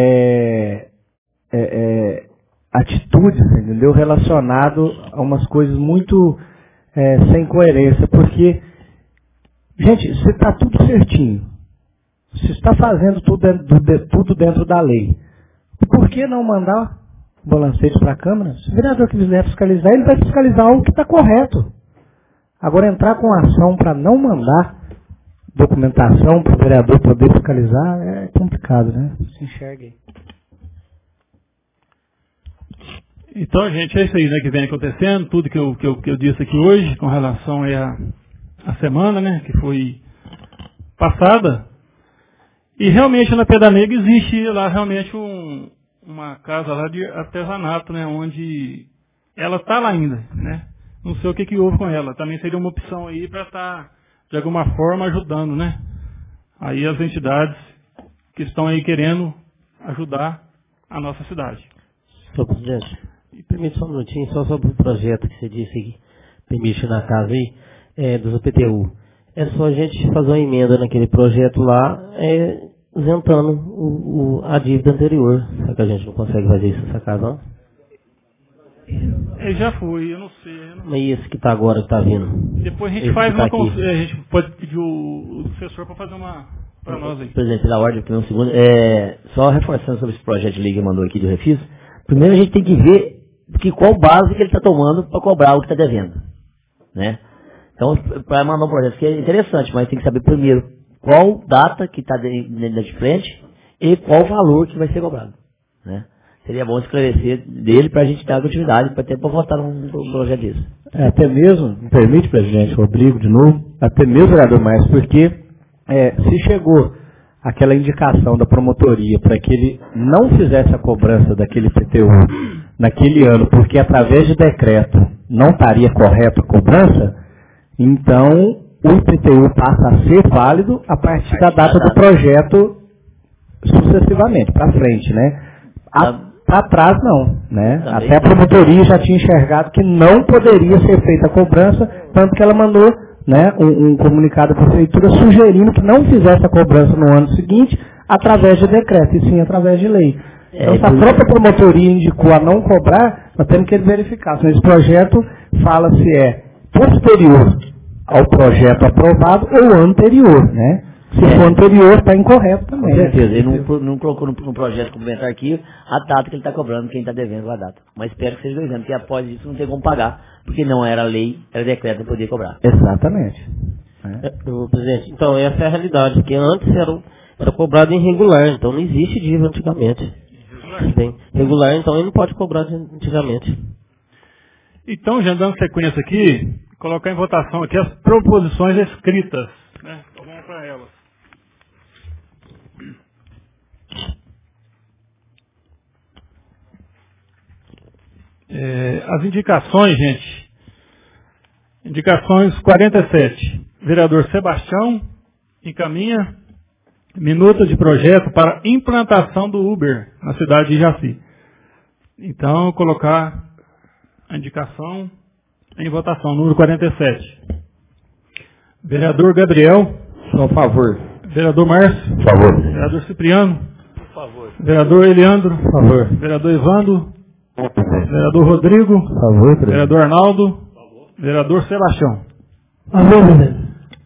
atitudes, entendeu? Relacionado a umas coisas muito sem coerência, porque, gente, se está tudo certinho, se está fazendo tudo dentro da lei, por que não mandar o balancete para a Câmara? Se o vereador quiser fiscalizar, ele vai fiscalizar o que está correto. Agora, entrar com ação para não mandar documentação para o vereador poder fiscalizar é complicado, né? Se enxerga aí. Então, gente, é isso aí, né, que vem acontecendo, tudo que eu disse aqui hoje, com relação à semana, né, que foi passada. E realmente na Pedra Negra existe lá realmente uma casa lá de artesanato, né, onde ela está lá ainda, né. Não sei o que houve com ela. Também seria uma opção aí para estar, de alguma forma, ajudando, né, aí as entidades que estão aí querendo ajudar a nossa cidade. Senhor presidente, permite só um minutinho, só sobre o projeto que você disse que permite na casa aí, dos IPTU. É só a gente fazer uma emenda naquele projeto lá, isentando a dívida anterior. Será que a gente não consegue fazer isso nessa casa, não? Já foi, eu não sei. Mas esse que está agora, que está vindo? Depois a gente faz uma a gente pode pedir o assessor para fazer uma para nós aí. Presidente, pela ordem, um segundo. Só reforçando sobre esse projeto de lei que mandou aqui do Refis. Primeiro a gente tem que ver qual base que ele está tomando para cobrar o que está devendo, né? Então, para mandar um projeto que é interessante, mas tem que saber primeiro qual data que está de frente e qual valor que vai ser cobrado, né? Seria bom esclarecer dele para a gente dar continuidade, para votar num projeto desse. Até mesmo, me permite, presidente Rodrigo, de novo, até mesmo, vereador Márcio, porque se chegou aquela indicação da promotoria para que ele não fizesse a cobrança daquele IPTU naquele ano, porque através de decreto não estaria correta a cobrança, então o IPTU passa a ser válido a partir da data do projeto sucessivamente, para frente, né? Para trás não, né? Até a promotoria já tinha enxergado que não poderia ser feita a cobrança, tanto que ela mandou, né, um comunicado à prefeitura sugerindo que não fizesse a cobrança no ano seguinte através de decreto, e sim através de lei. Então, se a própria promotoria indicou a não cobrar, nós temos que verificar se esse projeto fala se é posterior ao projeto aprovado ou anterior, né? Se for anterior, está incorreto também. Com certeza, ele não colocou no projeto complementar aqui a data que ele está cobrando, quem está devendo a data. Mas espero que seja 2 anos, porque após isso não tem como pagar, porque não era lei, era decreto, não podia cobrar. Exatamente. Presidente, então essa é a realidade, porque antes era cobrado irregular, então não existe dívida antigamente. Bem, regular, então ele não pode cobrar antigamente. Então, já dando sequência aqui, colocar em votação aqui as proposições escritas, né? Então vamos para elas. As indicações, gente. Indicações 47. Vereador Sebastião encaminha minuta de projeto para implantação do Uber na cidade de Jaci. Então, colocar a indicação em votação, número 47. Vereador Gabriel. Sou a favor. Vereador Márcio. Por favor. Vereador Cipriano. Por favor. Vereador Eliandro. Por favor. Vereador Evando. Vereador Rodrigo. Por favor, presidente. Vereador Arnaldo. Vereador Sebastião. Favor, presidente.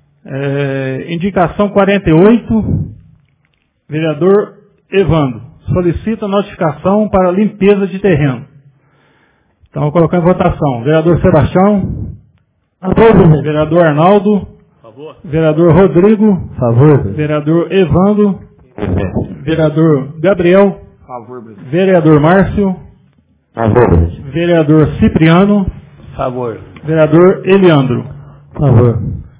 Indicação 48. Vereador Evando. Solicita notificação para limpeza de terreno. Então, vou colocar em votação. Vereador Sebastião. Favor, presidente. Vereador Arnaldo. Favor. Vereador Rodrigo. Por favor, presidente. Vereador Evando. Vereador Gabriel. Favor, presidente. Vereador Márcio. Por favor, presidente. Vereador Cipriano. Favor. Vereador Eliandro. Por favor.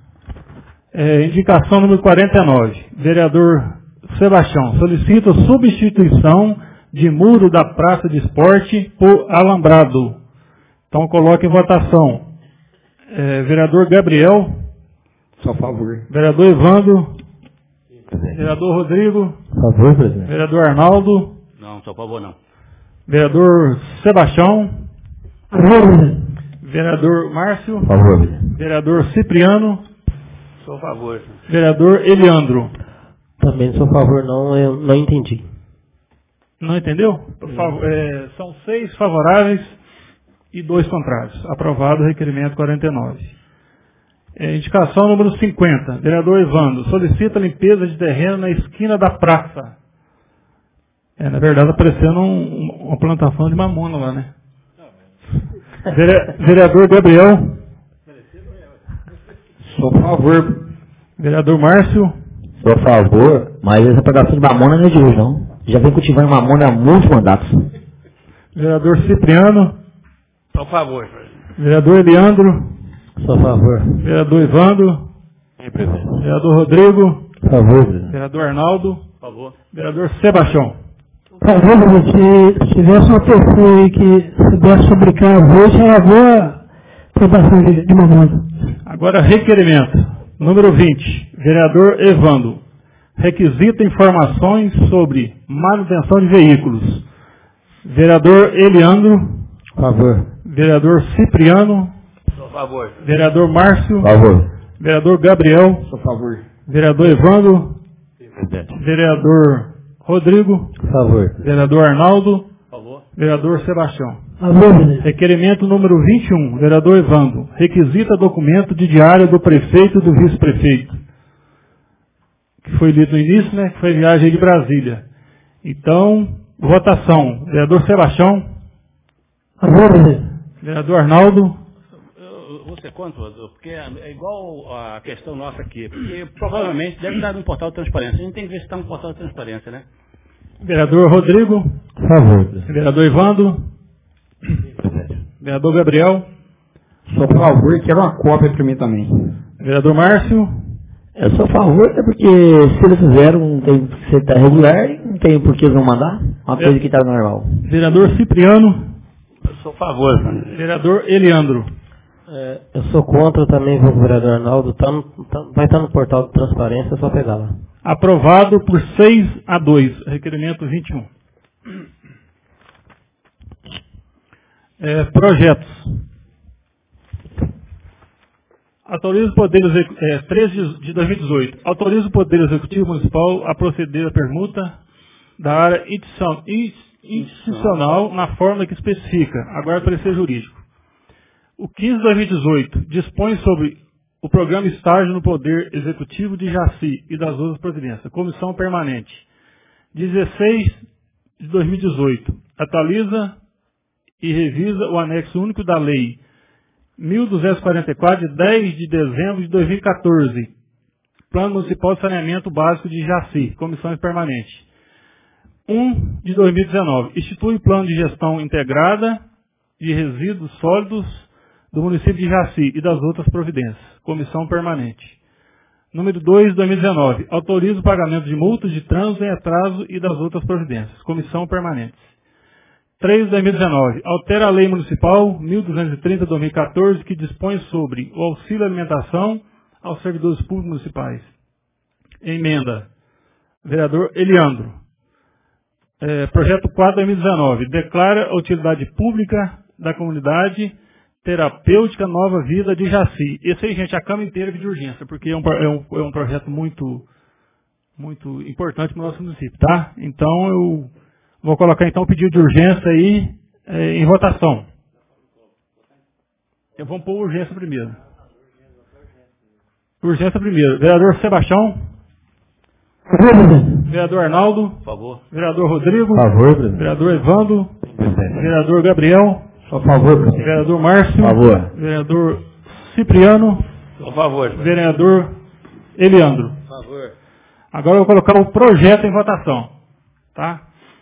Indicação número 49. Vereador Sebastião. Solicita substituição de muro da praça de esporte por alambrado. Então coloque em votação. Vereador Gabriel. Sou a favor. Vereador Evando. Vereador Rodrigo. Por favor, presidente. Vereador Arnaldo. Não, sou a favor não. Vereador Sebastião. Favor, presidente. Vereador Márcio. Por favor, presidente. Vereador Cipriano. Sou a favor. Vereador Eliandro. Também sou a favor, não, eu não entendi. Não entendeu? São 6 favoráveis e 2 contrários. Aprovado o requerimento 49. Indicação número 50. Vereador Evando. Solicita limpeza de terreno na esquina da praça. Na verdade, aparecendo uma plantação de mamona lá, né? Vereador Gabriel. Sou a favor. Vereador Márcio. Sou a favor, mas essa plantação de mamona não é de hoje, não. Já vem cultivando mamona há muitos mandatos. Vereador Cipriano. Sou a favor. Vereador Eliandro. Sou a favor. Vereador Evando. Vereador Rodrigo. Por favor, presidente. Vereador Arnaldo. Por favor. Vereador Sebastião. Favor, presidente. Se tivesse uma pessoa aí que soubesse fabricar arroz, era boa plantação de mamona. Agora, requerimento. Número 20. Vereador Evando. Requisita informações sobre manutenção de veículos. Vereador Eliandro. Por favor. Vereador Cipriano. Sou a favor. Vereador Márcio. Por favor. Vereador Gabriel. Sou a favor. Vereador Evando. Vereador Rodrigo. Por favor. Vereador Arnaldo. Por favor. Vereador Sebastião. Favor, presidente. Requerimento número 21. Vereador Evando. Requisita documento de diário do prefeito e do vice-prefeito. Que foi lido no início, né? Que foi viagem de Brasília. Então, votação. Vereador Sebastião. Favor, presidente. Vereador Arnaldo. Eu vou ser contra, porque é igual a questão nossa aqui. Porque provavelmente deve estar no portal de transparência. A gente tem que ver se está no portal de transparência, né? Vereador Rodrigo. Por favor, presidente. Vereador Evando. Vereador Gabriel. Sou a favor e quero uma cópia para mim também. Vereador Márcio. Eu sou a favor, é porque se eles fizeram, não tem que ser tá regular, não tem por que eles não mandar. Uma coisa que está normal. Vereador Cipriano. Eu sou a favor. Vereador Eliandro. Eu sou contra também, vou com o vereador Arnaldo. Vai estar no portal de transparência, é só pegar lá. Aprovado por 6-2. Requerimento 21. Projetos. Autoriza o Poder Executivo, 13 de 2018. Autoriza o Poder Executivo Municipal a proceder à permuta da área institucional na forma que especifica. Agora, parecer jurídico. O 15 de 2018 dispõe sobre o programa Estágio no Poder Executivo de Jaci e das outras providências. Comissão permanente. 16 de 2018. Atualiza e revisa o anexo único da Lei 1244, de 10 de dezembro de 2014. Plano Municipal de Saneamento Básico de Jaci. Comissões permanentes. 1 de 2019. Institui Plano de Gestão Integrada de Resíduos Sólidos do município de Jaci e das outras providências. Comissão permanente. Número 2 de 2019. Autoriza o pagamento de multas de trânsito em atraso e das outras providências. Comissão permanente. 3 de 2019. Altera a Lei Municipal 1230 de 2014, que dispõe sobre o auxílio alimentação aos servidores públicos municipais. Emenda. Vereador Eliandro. Projeto 4 de 2019. Declara a utilidade pública da comunidade terapêutica Nova Vida de Jaci. Esse aí, gente, a Câmara inteira de urgência, porque é um projeto muito importante para o nosso município, tá? Então, eu vou colocar, então, o pedido de urgência aí em votação. Vamos pôr urgência primeiro. Urgência primeiro. Vereador Sebastião. Vereador Arnaldo. Por favor. Vereador Rodrigo. Por favor, presidente. Vereador Evandro. Vereador Gabriel. Por favor, presidente. Vereador Márcio. Por favor. Vereador Cipriano. Por favor. Vereador Eliandro. Por favor. Agora eu vou colocar o projeto em votação. Tá?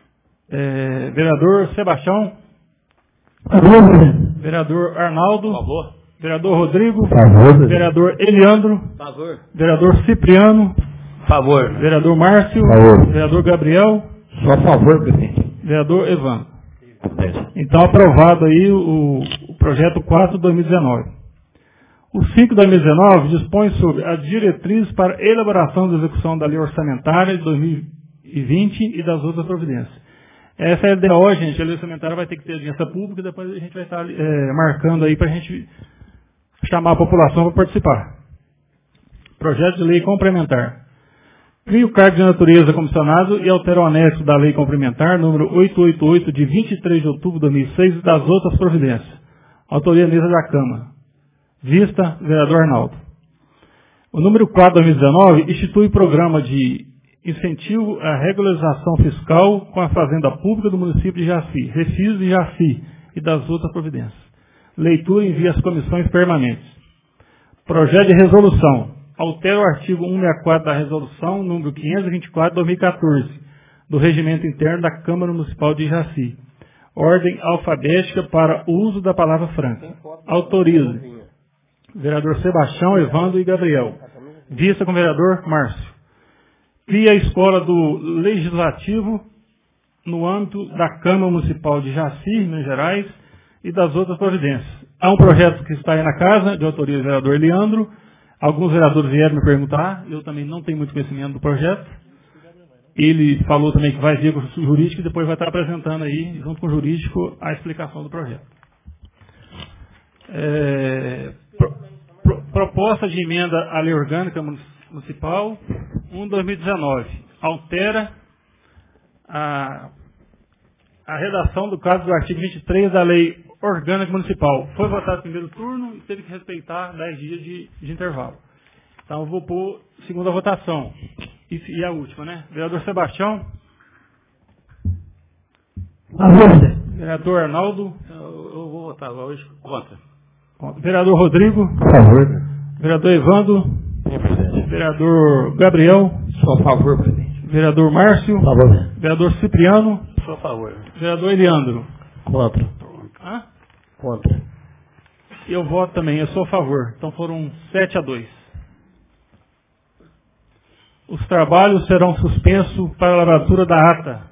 Vereador Sebastião. Por favor, presidente. Vereador Arnaldo. Por favor. Vereador Rodrigo. Por favor, presidente. Vereador Eliandro. Por favor. Vereador Cipriano. Por favor. Vereador Márcio. Por favor. Vereador Gabriel. Só a favor, presidente. Vereador Evandro. Então, aprovado aí o projeto 4 de 2019. O 5 de 2019 dispõe sobre as diretrizes para elaboração e execução da lei orçamentária de 2020 e das outras providências. Essa é a LDO, gente. A lei orçamentária vai ter que ter audiência pública e depois a gente vai estar marcando aí para a gente chamar a população para participar. Projeto de lei complementar. Cria o cargo de natureza comissionado e altera o anexo da lei complementar número 888 de 23 de outubro de 2006 e das outras providências. Autoria mesa da Câmara. Vista, vereador Arnaldo. O número 4 de 2019 institui programa de incentivo à regularização fiscal com a fazenda pública do município de Jaci, Refis de Jaci e das outras providências. Leitura e envia às comissões permanentes. Projeto de resolução. Altera o artigo 164 da resolução número 524 de 2014 do Regimento Interno da Câmara Municipal de Jaci. Ordem alfabética para o uso da palavra franca. Autoriza. Vereador Sebastião, Evandro e Gabriel. Vista com o vereador Márcio. Cria a escola do Legislativo no âmbito da Câmara Municipal de Jaci, Minas Gerais, e das outras providências. Há um projeto que está aí na casa, de autoria do vereador Eliandro. Alguns vereadores vieram me perguntar, eu também não tenho muito conhecimento do projeto. Ele falou também que vai vir com o jurídico e depois vai estar apresentando aí, junto com o jurídico, a explicação do projeto. Proposta de emenda à Lei Orgânica Municipal 1/2019. Altera a redação do caso do artigo 23 da Lei Orgânica Municipal. Foi votado no primeiro turno e teve que respeitar 10 dias de intervalo. Então eu vou pôr segunda votação. E a última, né? Vereador Sebastião. Vereador Arnaldo. Eu vou votar hoje contra. Vereador Rodrigo. Por favor. Vereador Evandro. Sim, presidente. Vereador Gabriel. Só a favor, presidente. Vereador Márcio. Por favor. Vereador Cipriano. Por favor. Vereador Eliandro. Contra. Hã? Contra. Eu voto também, eu sou a favor. Então foram 7-2. Os trabalhos serão suspensos para a lavratura da ata